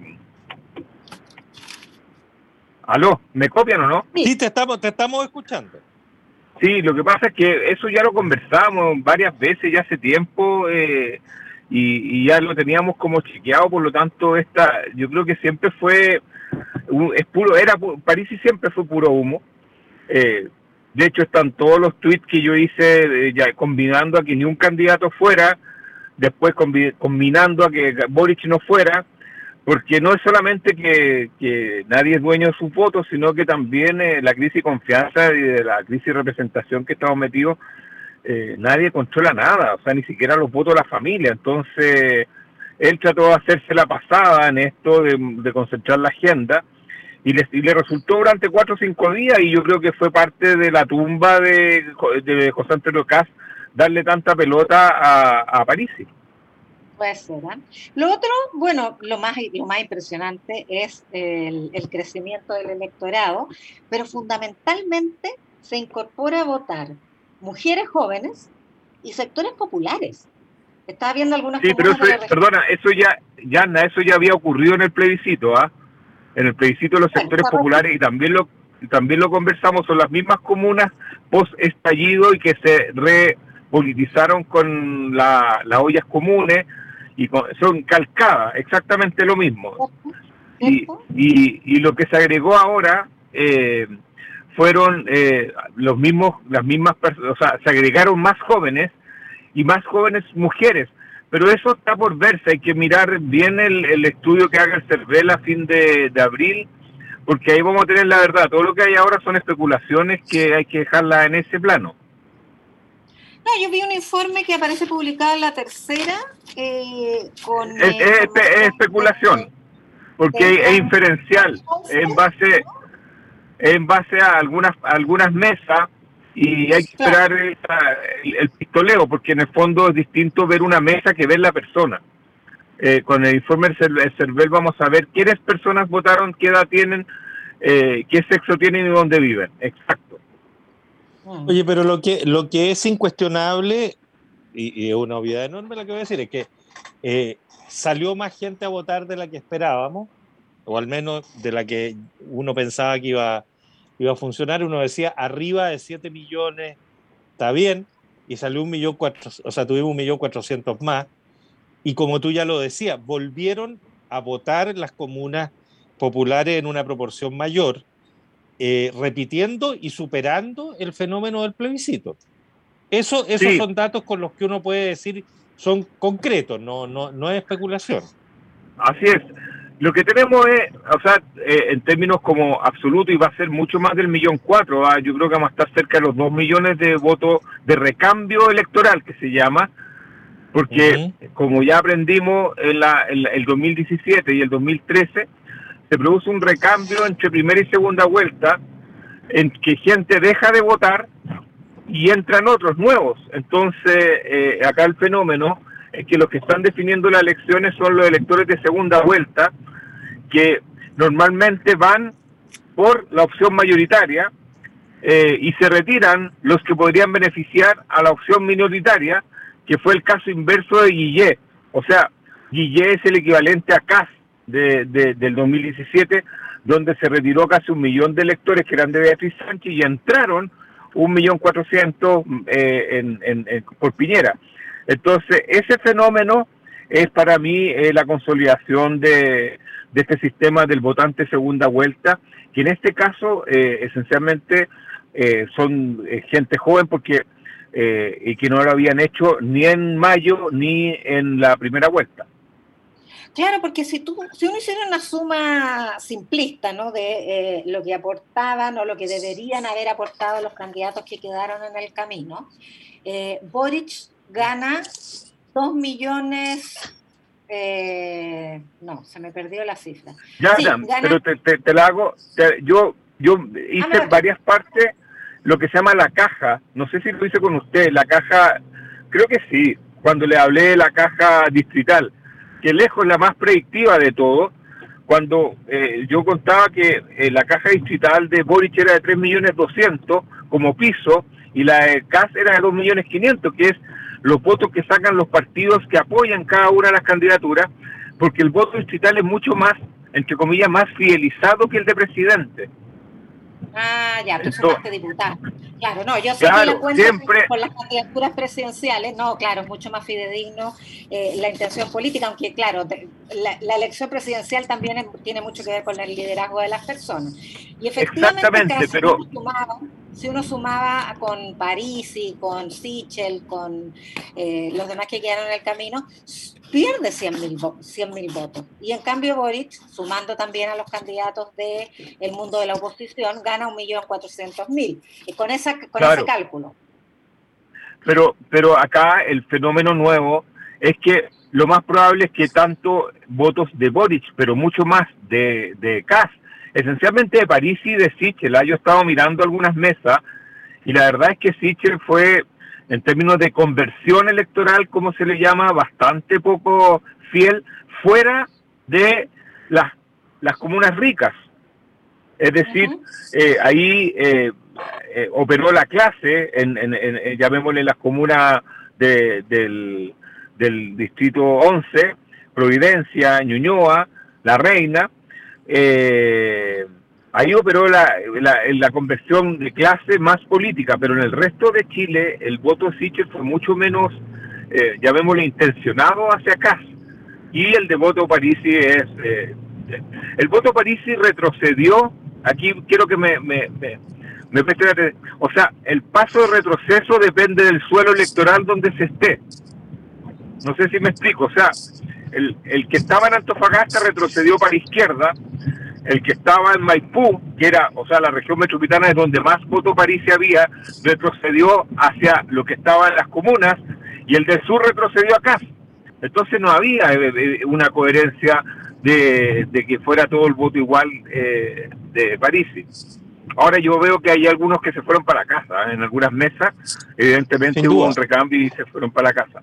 ¿Aló? ¿Me copian o no? Sí, te estamos, te estamos escuchando. Sí, lo que pasa es que eso ya lo conversamos varias veces ya hace tiempo eh, y, y ya lo teníamos como chequeado, por lo tanto esta, yo creo que siempre fue, es puro, era Parisi siempre fue puro humo. Eh, de hecho están todos los tweets que yo hice eh, ya combinando a que ni un candidato fuera, después combi combinando a que Boric no fuera, porque no es solamente que, que nadie es dueño de sus votos, sino que también eh, la crisis de confianza y de la crisis de representación que estamos metidos, eh, nadie controla nada, o sea, ni siquiera los votos de la familia. Entonces, él trató de hacerse la pasada en esto, de, de concentrar la agenda, y le, y le resultó durante cuatro o cinco días, y yo creo que fue parte de la tumba de, de José Antonio Kast darle tanta pelota a, a Parisi. Puede ser, ¿eh? Lo otro, bueno, lo más, lo más impresionante es el, el crecimiento del electorado, pero fundamentalmente se incorpora a votar mujeres jóvenes y sectores populares. Estaba viendo algunas Sí, pero comunas eso, de la perdona, eso ya, Yanna, eso ya había ocurrido en el plebiscito, ¿ah? En el plebiscito de los Bueno, sectores correcto. populares, y también lo también lo conversamos, son las mismas comunas post estallido y que se repolitizaron con la, las ollas comunes y con, son calcadas, exactamente lo mismo. Y, y, y lo que se agregó ahora eh, fueron eh, los mismos, las mismas personas, o sea, se agregaron más jóvenes y más jóvenes mujeres, pero eso está por verse, hay que mirar bien el, el estudio que haga el CERVEL a fin de, de abril, porque ahí vamos a tener la verdad. Todo lo que hay ahora son especulaciones que hay que dejarlas en ese plano. No, yo vi un informe que aparece publicado en La Tercera eh, con... Es, eh, es, espe- es especulación, porque de- es inferencial, en base en base a algunas a algunas mesas, y hay que esperar el, el, el pistoleo, porque en el fondo es distinto ver una mesa que ver la persona. Eh, con el informe del CERVEL vamos a ver quiénes personas votaron, qué edad tienen, eh, qué sexo tienen y dónde viven. Exacto. Oye, pero lo que, lo que es incuestionable, y, y es una obviedad enorme lo que voy a decir, es que eh, salió más gente a votar de la que esperábamos, o al menos de la que uno pensaba que iba, iba a funcionar. Uno decía arriba de siete millones, está bien, y salió un millón cuatro, o sea, tuvimos un millón cuatrocientos más, y como tú ya lo decías, volvieron a votar las comunas populares en una proporción mayor, eh, repitiendo y superando el fenómeno del plebiscito. Eso, esos Sí. son datos con los que uno puede decir son concretos, no, no, no es especulación. Así es. Lo que tenemos es, o sea, eh, en términos como absoluto, y va a ser mucho más del millón cuatro, ¿ah? Yo creo que vamos a estar cerca de los dos millones de votos de recambio electoral, que se llama, porque uh-huh. como ya aprendimos en, la, en la, el dos mil diecisiete y el dos mil trece, se produce un recambio entre primera y segunda vuelta, en que gente deja de votar y entran otros nuevos. Entonces, eh, acá el fenómeno es que los que están definiendo las elecciones son los electores de segunda vuelta, que normalmente van por la opción mayoritaria eh, y se retiran los que podrían beneficiar a la opción minoritaria, que fue el caso inverso de Guillé. O sea, Guillé es el equivalente a Kast de, de, del dos mil diecisiete, donde se retiró casi un millón de electores que eran de Beatriz Sánchez y entraron un millón cuatrocientos eh, en, en, en, por Piñera. Entonces, ese fenómeno es para mí eh, la consolidación de, de este sistema del votante segunda vuelta, que en este caso eh, esencialmente eh, son eh, gente joven porque eh, y que no lo habían hecho ni en mayo ni en la primera vuelta. Claro, porque si tú, si uno hiciera una suma simplista, ¿no?, de eh, lo que aportaban o lo que deberían haber aportado los candidatos que quedaron en el camino, eh, Boric gana dos millones, eh, no, se me perdió la cifra. Ya, sí, ya gana, pero te, te, te la hago, te, yo, yo hice en varias partes lo que se llama la caja, no sé si lo hice con usted, la caja, creo que sí, cuando le hablé de la caja distrital, que lejos la más predictiva de todo, cuando eh, yo contaba que eh, la caja distrital de Boric era de tres millones doscientos como piso, y la de Kast era de dos millones quinientos, que es los votos que sacan los partidos que apoyan cada una de las candidaturas, porque el voto distrital es mucho más, entre comillas, más fidelizado que el de presidente. Ah, ya, tú Entonces, sumaste diputado. Claro, no, yo sé claro, que la cuenta siempre, con las candidaturas presidenciales, no, claro, es mucho más fidedigno eh, la intención política, aunque claro, te, la, la elección presidencial también es, tiene mucho que ver con el liderazgo de las personas. Y efectivamente, exactamente, si, pero... uno sumaba, si uno sumaba con Parisi, con Sichel, con eh, los demás que quedaron en el camino, pierde cien mil votos. Y en cambio Boric, sumando también a los candidatos del mundo de la oposición, gana un millón cuatrocientos mil. Y con, esa, con claro. ese cálculo. Pero, pero acá el fenómeno nuevo es que lo más probable es que tanto votos de Boric, pero mucho más de, de Kast, esencialmente de Parisi y de Sichel. Yo he estado mirando algunas mesas y la verdad es que Sichel fue, en términos de conversión electoral, como se le llama, bastante poco fiel, fuera de las, las comunas ricas. Es decir, uh-huh. eh, ahí eh, eh, operó la clase, en, en, en, llamémosle las comunas de, del, del distrito once, Providencia, Ñuñoa, La Reina. Eh, ahí operó la, la, la conversión de clase más política, pero en el resto de Chile el voto de Sichel fue mucho menos, eh, llamémosle, intencionado hacia Kast. Y el de voto Parisi es... Eh, el voto Parisi retrocedió, aquí quiero que me, me, me, me presten atención, o sea, el paso de retroceso depende del suelo electoral donde se esté. No sé si me explico, o sea, el, el que estaba en Antofagasta retrocedió para la izquierda, el que estaba en Maipú, que era, o sea, la región metropolitana es donde más voto Parisi había, retrocedió hacia lo que estaba en las comunas, y el del sur retrocedió a Kast. Entonces no había eh, una coherencia de, de que fuera todo el voto igual eh, de Parisi. Ahora yo veo que hay algunos que se fueron para casa, ¿eh? En algunas mesas, evidentemente hubo un recambio y se fueron para casa.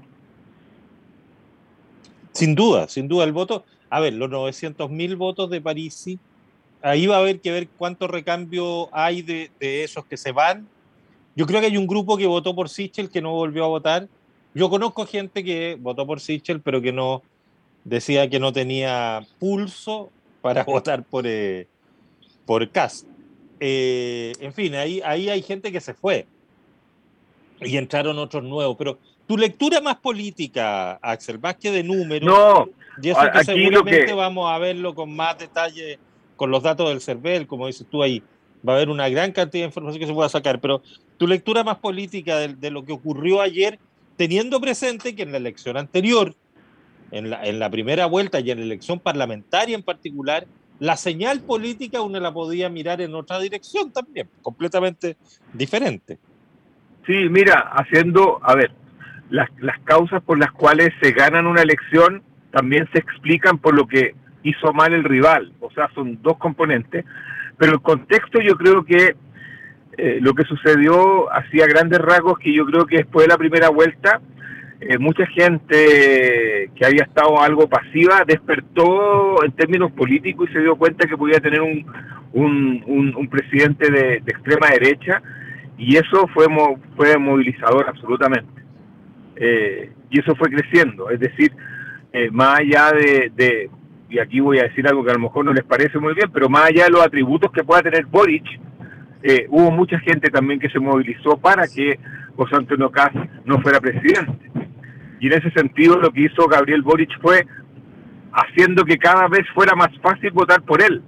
Sin duda, sin duda el voto, a ver, los novecientos mil votos de Parisi, ahí va a haber que ver cuánto recambio hay de, de esos que se van. Yo creo que hay un grupo que votó por Sichel que no volvió a votar. Yo conozco gente que votó por Sichel, pero que no decía que no tenía pulso para votar por, eh, por Kast. Eh, en fin, ahí, ahí hay gente que se fue y entraron otros nuevos. Pero tu lectura más política, Axel, más que de números, no, y eso que aquí seguramente que... vamos a verlo con más detalle con los datos del CERVEL, como dices tú ahí. va a haber una gran cantidad de información que se pueda sacar, pero tu lectura más política de, de lo que ocurrió ayer, teniendo presente que en la elección anterior, en la, en la primera vuelta y en la elección parlamentaria en particular, la señal política uno la podía mirar en otra dirección también, completamente diferente. Sí, mira, haciendo, a ver, las, las causas por las cuales se ganan una elección también se explican por lo que hizo mal el rival, o sea, son dos componentes, pero el contexto yo creo que eh, lo que sucedió hacía grandes rasgos que yo creo que después de la primera vuelta, eh, mucha gente que había estado algo pasiva despertó en términos políticos y se dio cuenta que podía tener un, un, un, un presidente de, de extrema derecha, y eso fue, mo, fue movilizador absolutamente. Eh, y eso fue creciendo, es decir, eh, más allá de, de, y aquí voy a decir algo que a lo mejor no les parece muy bien, pero más allá de los atributos que pueda tener Boric, eh, hubo mucha gente también que se movilizó para que José Antonio Kast no fuera presidente. Y en ese sentido lo que hizo Gabriel Boric fue haciendo que cada vez fuera más fácil votar por él.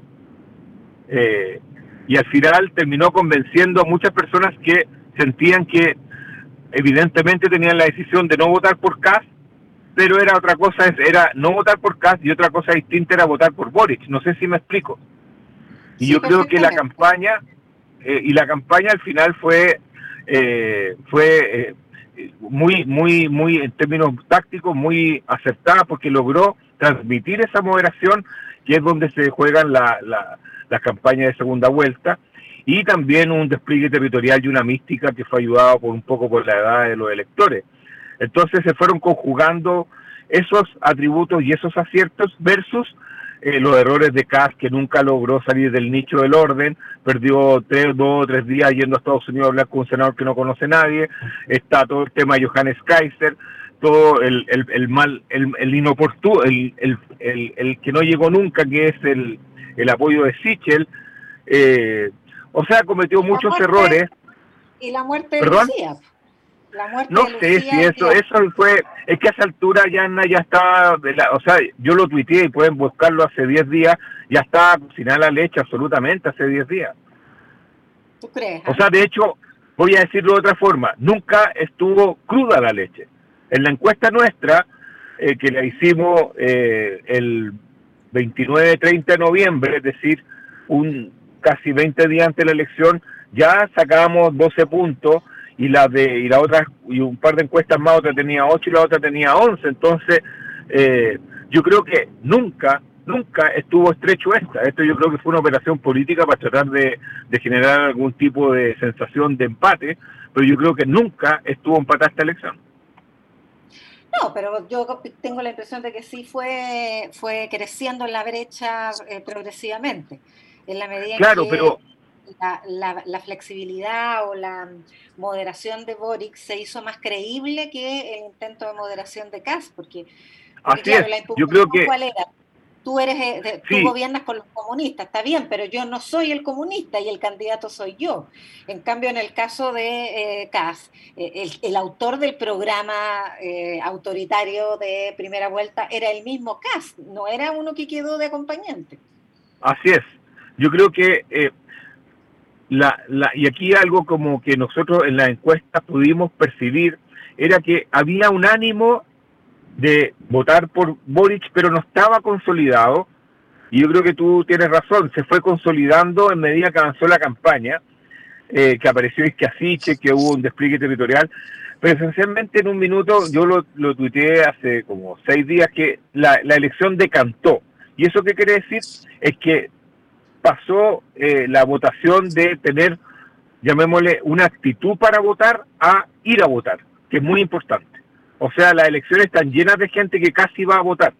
Eh, y al final terminó convenciendo a muchas personas que sentían que evidentemente tenían la decisión de no votar por Kast, pero era otra cosa, era no votar por Kast, y otra cosa distinta era votar por Boric. No sé si me explico. Y sí, yo creo que la campaña, eh, y la campaña al final fue, eh, fue eh, muy, muy, muy, en términos tácticos, muy acertada, porque logró transmitir esa moderación, que es donde se juegan la, la, las campañas de segunda vuelta, y también un despliegue territorial y una mística que fue ayudado por un poco por la edad de los electores. Entonces se fueron conjugando esos atributos y esos aciertos versus eh, los errores de Kast, que nunca logró salir del nicho del orden, perdió tres, dos o tres días yendo a Estados Unidos a hablar con un senador que no conoce a nadie, está todo el tema de Johannes Kaiser, todo el, el, el mal, el, el inoportuno, el, el, el, el que no llegó nunca, que es el, el apoyo de Sichel, eh, o sea, cometió muchos muerte, errores. Y la muerte de ¿Perdón? Lucía. La muerte no de sé Lucía si eso, eso fue, es que a esa altura ya, ya estaba, o sea, yo lo tuiteé y pueden buscarlo hace diez días, ya estaba cocinada la leche absolutamente hace diez días. ¿Tú crees? O sea, de hecho, voy a decirlo de otra forma, nunca estuvo cruda la leche. En la encuesta nuestra, eh, que la hicimos eh, el veintinueve treinta de noviembre, es decir, un casi veinte días antes de la elección, ya sacábamos doce puntos, y la de y la otra, y un par de encuestas más, otra tenía ocho y la otra tenía once. Entonces, eh, yo creo que nunca, nunca estuvo estrecho esta. Esto yo creo que fue una operación política para tratar de, de generar algún tipo de sensación de empate, pero yo creo que nunca estuvo empatada esta elección. No, pero yo tengo la impresión de que sí fue, fue creciendo en la brecha eh, progresivamente. En la medida claro, en que pero la, la, la flexibilidad o la moderación de Boric se hizo más creíble que el intento de moderación de Kast, porque, porque así claro, es. la Yo creo que ¿cuál era? Tú eres, eh, tú sí. gobiernas con los comunistas, está bien, pero yo no soy el comunista y el candidato soy yo. En cambio, en el caso de eh, Kast, eh, el, el autor del programa eh, autoritario de primera vuelta era el mismo Kast, no era uno que quedó de acompañante. Así es. Yo creo que eh, la, la y aquí algo como que nosotros en la encuesta pudimos percibir era que había un ánimo de votar por Boric, pero no estaba consolidado, y yo creo que tú tienes razón, se fue consolidando en medida que avanzó la campaña, eh, que apareció Isquiasiche, que hubo un despliegue territorial, pero esencialmente en un minuto, yo lo, lo tuiteé hace como seis días, que la, la elección decantó. ¿Y eso qué quiere decir? Es que pasó eh, la votación de tener, llamémosle, una actitud para votar a ir a votar, que es muy importante. O sea, las elecciones están llenas de gente que casi va a votar.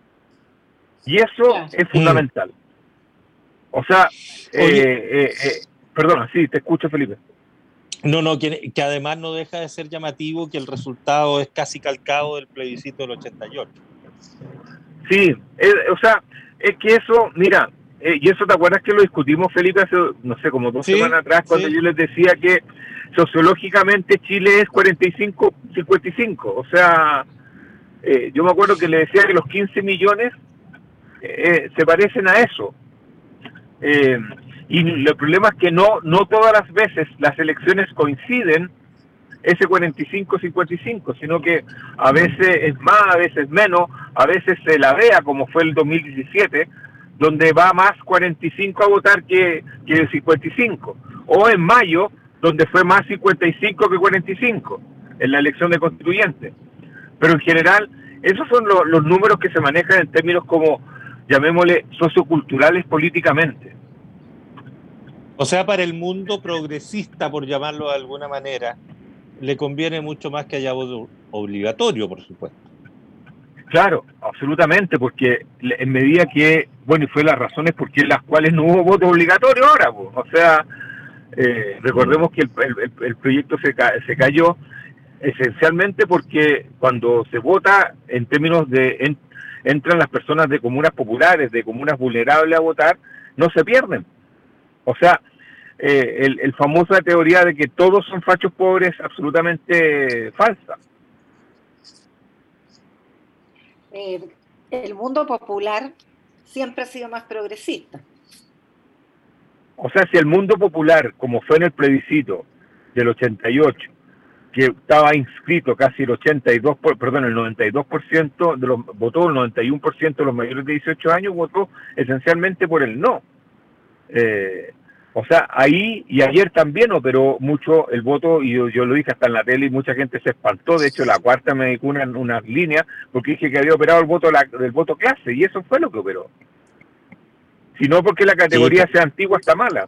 Y eso claro. es fundamental. O sea, eh, eh, eh, perdona, sí, te escucho, Felipe. No, no, que, que además no deja de ser llamativo que el resultado es casi calcado del plebiscito del ochenta y ocho. Sí, es, o sea, es que eso, mira, eh, y eso te acuerdas que lo discutimos, Felipe, hace, no sé, como dos sí, semanas atrás, cuando sí. yo les decía que sociológicamente Chile es cuarenta y cinco cincuenta y cinco, o sea, eh, yo me acuerdo que le decía que los quince millones eh, se parecen a eso, eh, Y el problema es que no, no todas las veces las elecciones coinciden ese cuarenta y cinco cincuenta y cinco, sino que a veces es más, a veces menos, a veces se la vea, como fue el dos mil diecisiete, donde va más cuarenta y cinco a votar que, que cincuenta y cinco, o en mayo, donde fue más cincuenta y cinco que cuarenta y cinco, en la elección de constituyentes. Pero en general, esos son lo, los números que se manejan en términos como, llamémosle, socioculturales políticamente. O sea, para el mundo progresista, por llamarlo de alguna manera, le conviene mucho más que haya voto obligatorio, por supuesto. Claro, absolutamente, porque en medida que, bueno, y fue las razones por las cuales no hubo voto obligatorio ahora, pues. O sea, eh, recordemos que el, el, el proyecto se, ca se cayó esencialmente porque cuando se vota en términos de, en, entran las personas de comunas populares, de comunas vulnerables a votar, no se pierden. O sea, eh, el, el famosa teoría de que todos son fachos pobres es absolutamente falsa. Eh, el mundo popular siempre ha sido más progresista. O sea, si el mundo popular, como fue en el plebiscito del ochenta y ocho, que estaba inscrito casi el ochenta y dos por, perdón, el noventa y dos por ciento de los votó, el noventa y uno por ciento de los mayores de dieciocho años votó esencialmente por el no. Eh, o sea, ahí y ayer también operó mucho el voto, y yo, yo lo dije hasta en la tele y mucha gente se espantó. De hecho, la cuarta me dedicó una, una línea porque dije que había operado el voto la, del voto clase, y eso fue lo que operó. Si no porque la categoría sí sea antigua, está mala.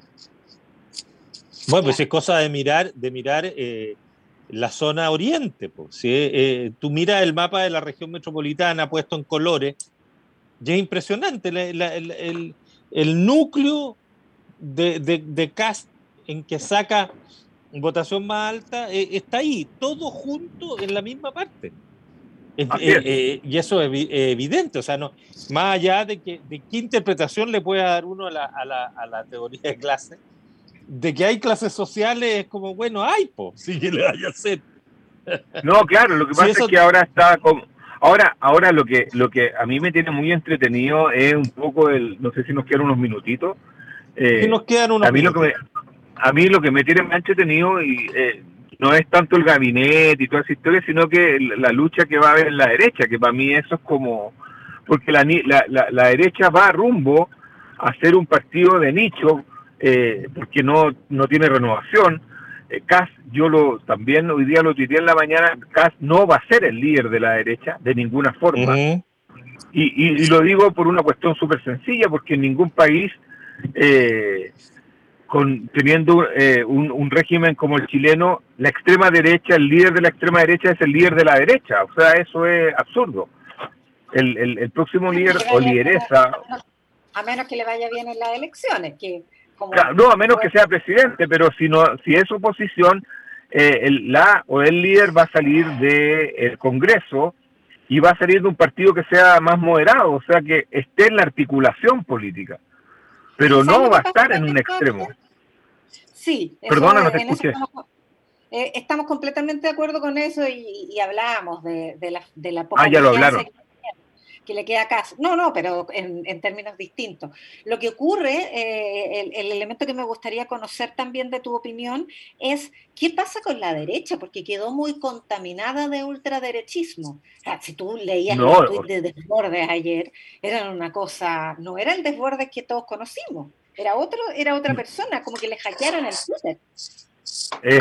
Bueno, pues es cosa de mirar, de mirar eh, la zona oriente. Pues. Si eh, tú miras el mapa de la región metropolitana puesto en colores, ya es impresionante la, la, el, el, el núcleo de, de, de Kast en que saca votación más alta, eh, está ahí, todo junto en la misma parte. Eh, eh, eh, y eso es evidente, o sea, no, más allá de que de qué interpretación le pueda dar uno a la, a la, a la teoría de clase, de que hay clases sociales, es como, bueno, hay, po, sí que le vaya a hacer. No, claro, lo que pasa sí, eso... es que ahora está como, ahora, ahora lo que, lo que a mí me tiene muy entretenido es un poco el, no sé si nos quedan unos minutitos. Eh, sí, nos quedan unos a mí minutos. Lo que me, a mí lo que me tiene más entretenido y eh, no es tanto el gabinete y toda esa historia, sino que la lucha que va a haber en la derecha, que para mí eso es como, porque la, la, la, la derecha va rumbo a ser un partido de nicho, eh, porque no, no tiene renovación. Eh, Kast, yo lo también hoy día lo tuiteé en la mañana, Kast no va a ser el líder de la derecha de ninguna forma. Uh-huh. y, y, y lo digo por una cuestión súper sencilla, porque en ningún país eh, con teniendo eh, un, un régimen como el chileno, la extrema derecha, el líder de la extrema derecha es el líder de la derecha. O sea, eso es absurdo. El, el, el próximo líder o lideresa... A menos que le vaya bien en las elecciones. que como claro, No, a menos que sea presidente, pero si, no, si es oposición, eh, el, la o el líder va a salir del Congreso y va a salir de un partido que sea más moderado, o sea, que esté en la articulación política. Pero no va a estar en un extremo. Sí. Perdona, no te escuché. Estamos, eh, estamos completamente de acuerdo con eso y, y hablábamos de, de la, de la poca ah, ya lo hablaron. Que, que le queda acá. No, no, pero en, en términos distintos. Lo que ocurre, eh, el, el elemento que me gustaría conocer también de tu opinión es qué pasa con la derecha, porque quedó muy contaminada de ultraderechismo. O sea, si tú leías no, los tweets de Desbordes ayer, eran una cosa, no era el Desbordes que todos conocimos, era otro, era otra persona, como que le hackearon el Twitter. Eh,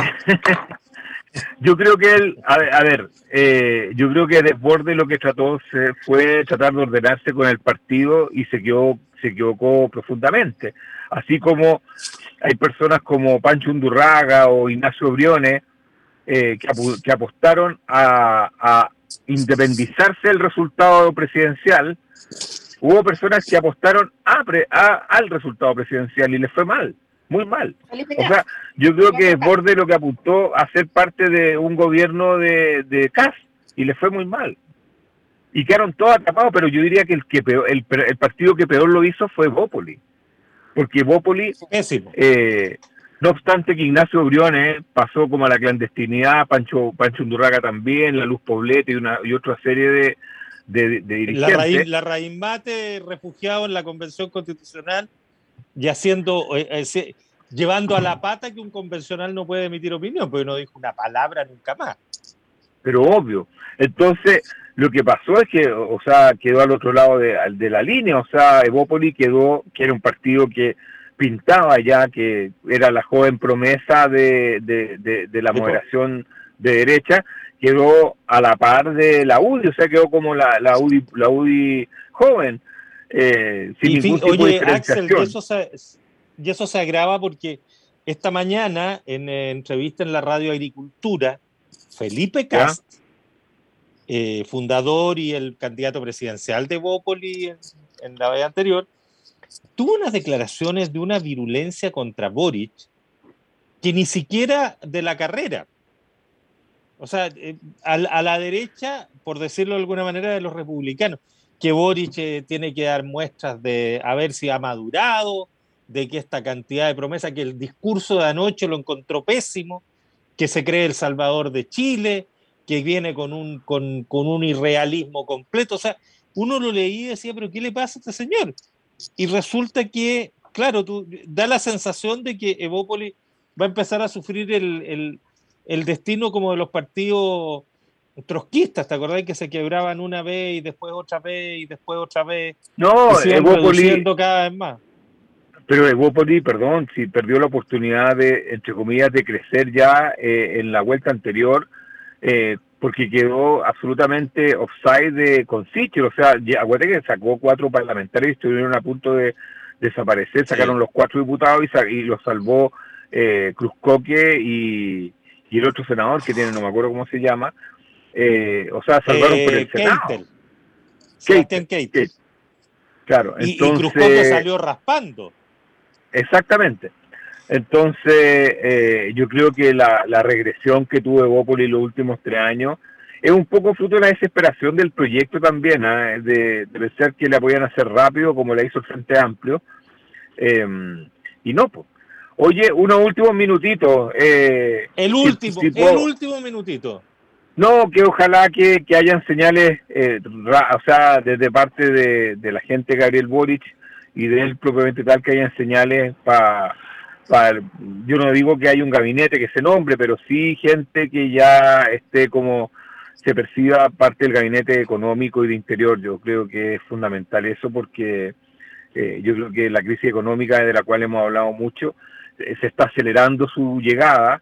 yo creo que él, a ver, a ver eh, yo creo que Desbordes lo que trató se, fue tratar de ordenarse con el partido y se quedó, se equivocó profundamente. Así como hay personas como Pancho Undurraga o Ignacio Briones eh, que, ap que apostaron a, a independizarse del resultado presidencial. Hubo personas que apostaron a pre, a, al resultado presidencial y les fue mal, muy mal. O sea, yo creo que Desbordes lo que apuntó a ser parte de un gobierno de, de Kast y le fue muy mal. Y quedaron todos atrapados, pero yo diría que el que peor, el, el partido que peor lo hizo fue Bópoli. Porque Bópoli, eh, no obstante que Ignacio Briones pasó como a la clandestinidad, Pancho, Pancho Undurraga también, la Luz Poblete y, una, y otra serie de, de, de dirigentes. La raíz, la raíz mate refugiado en la Convención Constitucional y haciendo, eh, eh, llevando a la pata que un convencional no puede emitir opinión, porque no dijo una palabra nunca más. Pero obvio. Entonces, lo que pasó es que, o sea, quedó al otro lado de, de la línea, o sea, Evópoli quedó, que era un partido que pintaba ya, que era la joven promesa de, de, de, de la moderación de derecha, quedó a la par de la U D I, o sea, quedó como la, la U D I, la U D I joven, eh, sin y ningún fin, tipo oye, de Axel, y eso, se, y eso se agrava porque esta mañana, en eh, entrevista en la radio Agricultura, Felipe Cast, eh, fundador y el candidato presidencial de Evópoli en, en la vez anterior, tuvo unas declaraciones de una virulencia contra Boric que ni siquiera de la carrera. O sea, eh, a, a la derecha, por decirlo de alguna manera, de los republicanos, que Boric eh, tiene que dar muestras de a ver si ha madurado, de que esta cantidad de promesas, que el discurso de anoche lo encontró pésimo, que se cree el Salvador de Chile, que viene con un, con, con un irrealismo completo. O sea, uno lo leía y decía, pero ¿qué le pasa a este señor? Y resulta que, claro, tú, da la sensación de que Evópoli va a empezar a sufrir el, el, el destino como de los partidos trotskistas, ¿te acordás que se quebraban una vez y después otra vez y después otra vez? No, y Evópoli, cada vez más. Pero Evópoli, perdón, si perdió la oportunidad de, entre comillas, de crecer ya eh, en la vuelta anterior, eh, porque quedó absolutamente offside de, con Sichel, o sea, ya, acuérdate que sacó cuatro parlamentarios y estuvieron a punto de desaparecer, sacaron sí. los cuatro diputados y, y los salvó eh, Cruzcoque y, y el otro senador que tiene, no me acuerdo cómo se llama, eh, o sea, salvaron eh, por el Senado. Keitel. Sebastián Keitel. Claro, y, entonces... Y Cruzcoque salió raspando. Exactamente. Entonces, eh, yo creo que la, la regresión que tuvo Evópoli los últimos tres años es un poco fruto de la desesperación del proyecto también, ¿eh? de, de pensar que la podían hacer rápido como la hizo el Frente Amplio, eh, y no, pues. Oye, unos últimos minutitos. Eh, el último, si, si puedo, el último minutito. No, que ojalá que, que hayan señales, eh, ra, o sea, desde parte de, de la gente de Gabriel Boric y de él propiamente tal, que hayan señales para... Pa, yo no digo que haya un gabinete que se nombre, pero sí gente que ya esté como se perciba parte del gabinete económico y de interior. Yo creo que es fundamental eso porque eh, yo creo que la crisis económica de la cual hemos hablado mucho eh, se está acelerando su llegada,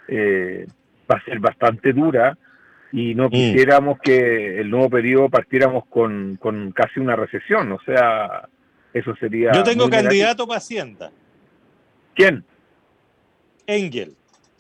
eh, va a ser bastante dura y no quisiéramos mm. que el nuevo periodo partiéramos con, con casi una recesión, o sea, eso sería... Yo tengo candidato para Hacienda. ¿Quién? Engel.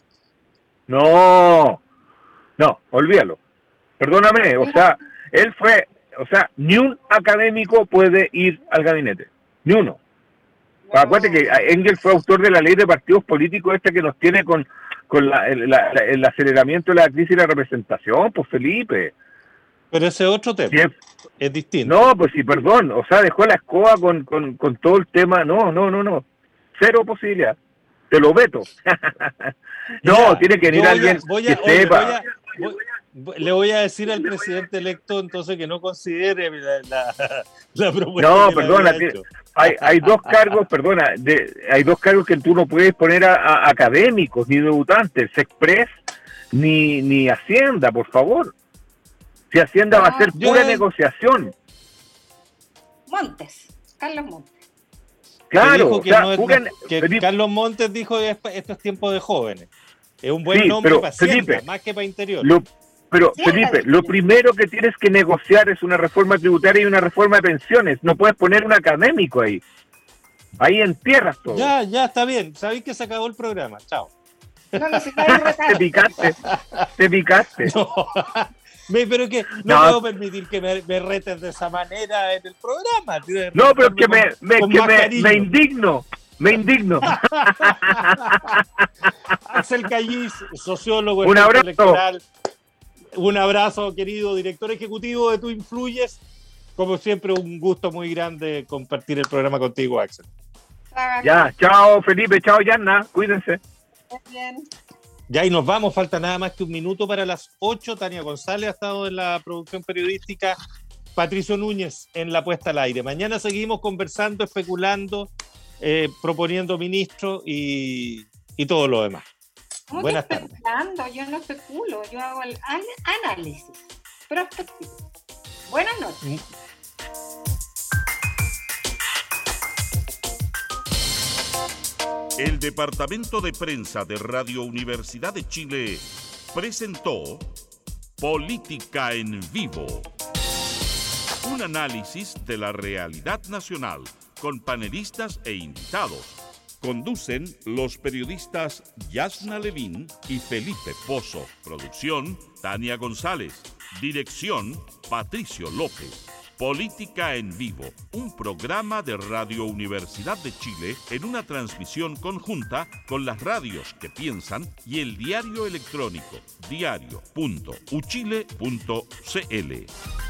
No, no, olvídalo. Perdóname, o sea, él fue, o sea, ni un académico puede ir al gabinete, ni uno. No. Acuérdate que Engel fue autor de la ley de partidos políticos esta que nos tiene con, con la, el, la, el aceleramiento de la crisis y la representación, pues Felipe. Pero ese otro tema sí, es, es distinto. No, pues sí, perdón, o sea, dejó la escoba con, con, con todo el tema, no, no, no, no. Cero posibilidad. Te lo veto. no, ya, tiene que venir alguien voy a, que oye, sepa. Voy a, voy, voy, le voy a decir al presidente electo entonces que no considere la, la, la propuesta. No, perdona, hay, hay dos cargos, perdona, de, hay dos cargos que tú no puedes poner a, a académicos ni debutantes, Sexpress ni, ni Hacienda, por favor. Si Hacienda no, va a ser pura yo... negociación. Montes, Carlos Montes. Claro, que, o sea, no es, jugan, que Felipe, Carlos Montes dijo que esto es tiempo de jóvenes. Es un buen sí, nombre pero, para Hacienda, Felipe, más que para Interior. Lo, pero, sí, Felipe, lo primero que tienes que negociar es una reforma tributaria y una reforma de pensiones. No puedes poner un académico ahí. Ahí entierras todo. Ya, ya, está bien. Sabéis que se acabó el programa. Chao. No, no, si te picaste. Te picaste. No. Pero que no, no puedo permitir que me, me retes de esa manera en el programa. No, pero que, me, me, que me, me indigno. Me indigno. Axel Callis, sociólogo, un abrazo. Electoral. Un abrazo, querido director ejecutivo de Tú Influyes. Como siempre, un gusto muy grande compartir el programa contigo, Axel. Ya, chao Felipe, chao Yanna, cuídense. Muy bien. Ya, y nos vamos, falta nada más que un minuto para las ocho. Tania González ha estado en la producción periodística, Patricio Núñez en la puesta al aire. Mañana seguimos conversando, especulando eh, proponiendo ministros y, y todo lo demás. ¿Cómo Buenas te tardes. especulando? Yo no especulo, yo hago el an- análisis prospectivo. Buenas noches. El Departamento de Prensa de Radio Universidad de Chile presentó Política en Vivo. Un análisis de la realidad nacional con panelistas e invitados. Conducen los periodistas Yasna Levín y Felipe Pozo. Producción, Tania González. Dirección, Patricio López. Política en Vivo, un programa de Radio Universidad de Chile en una transmisión conjunta con las radios que piensan y el diario electrónico diario punto uchile punto cl.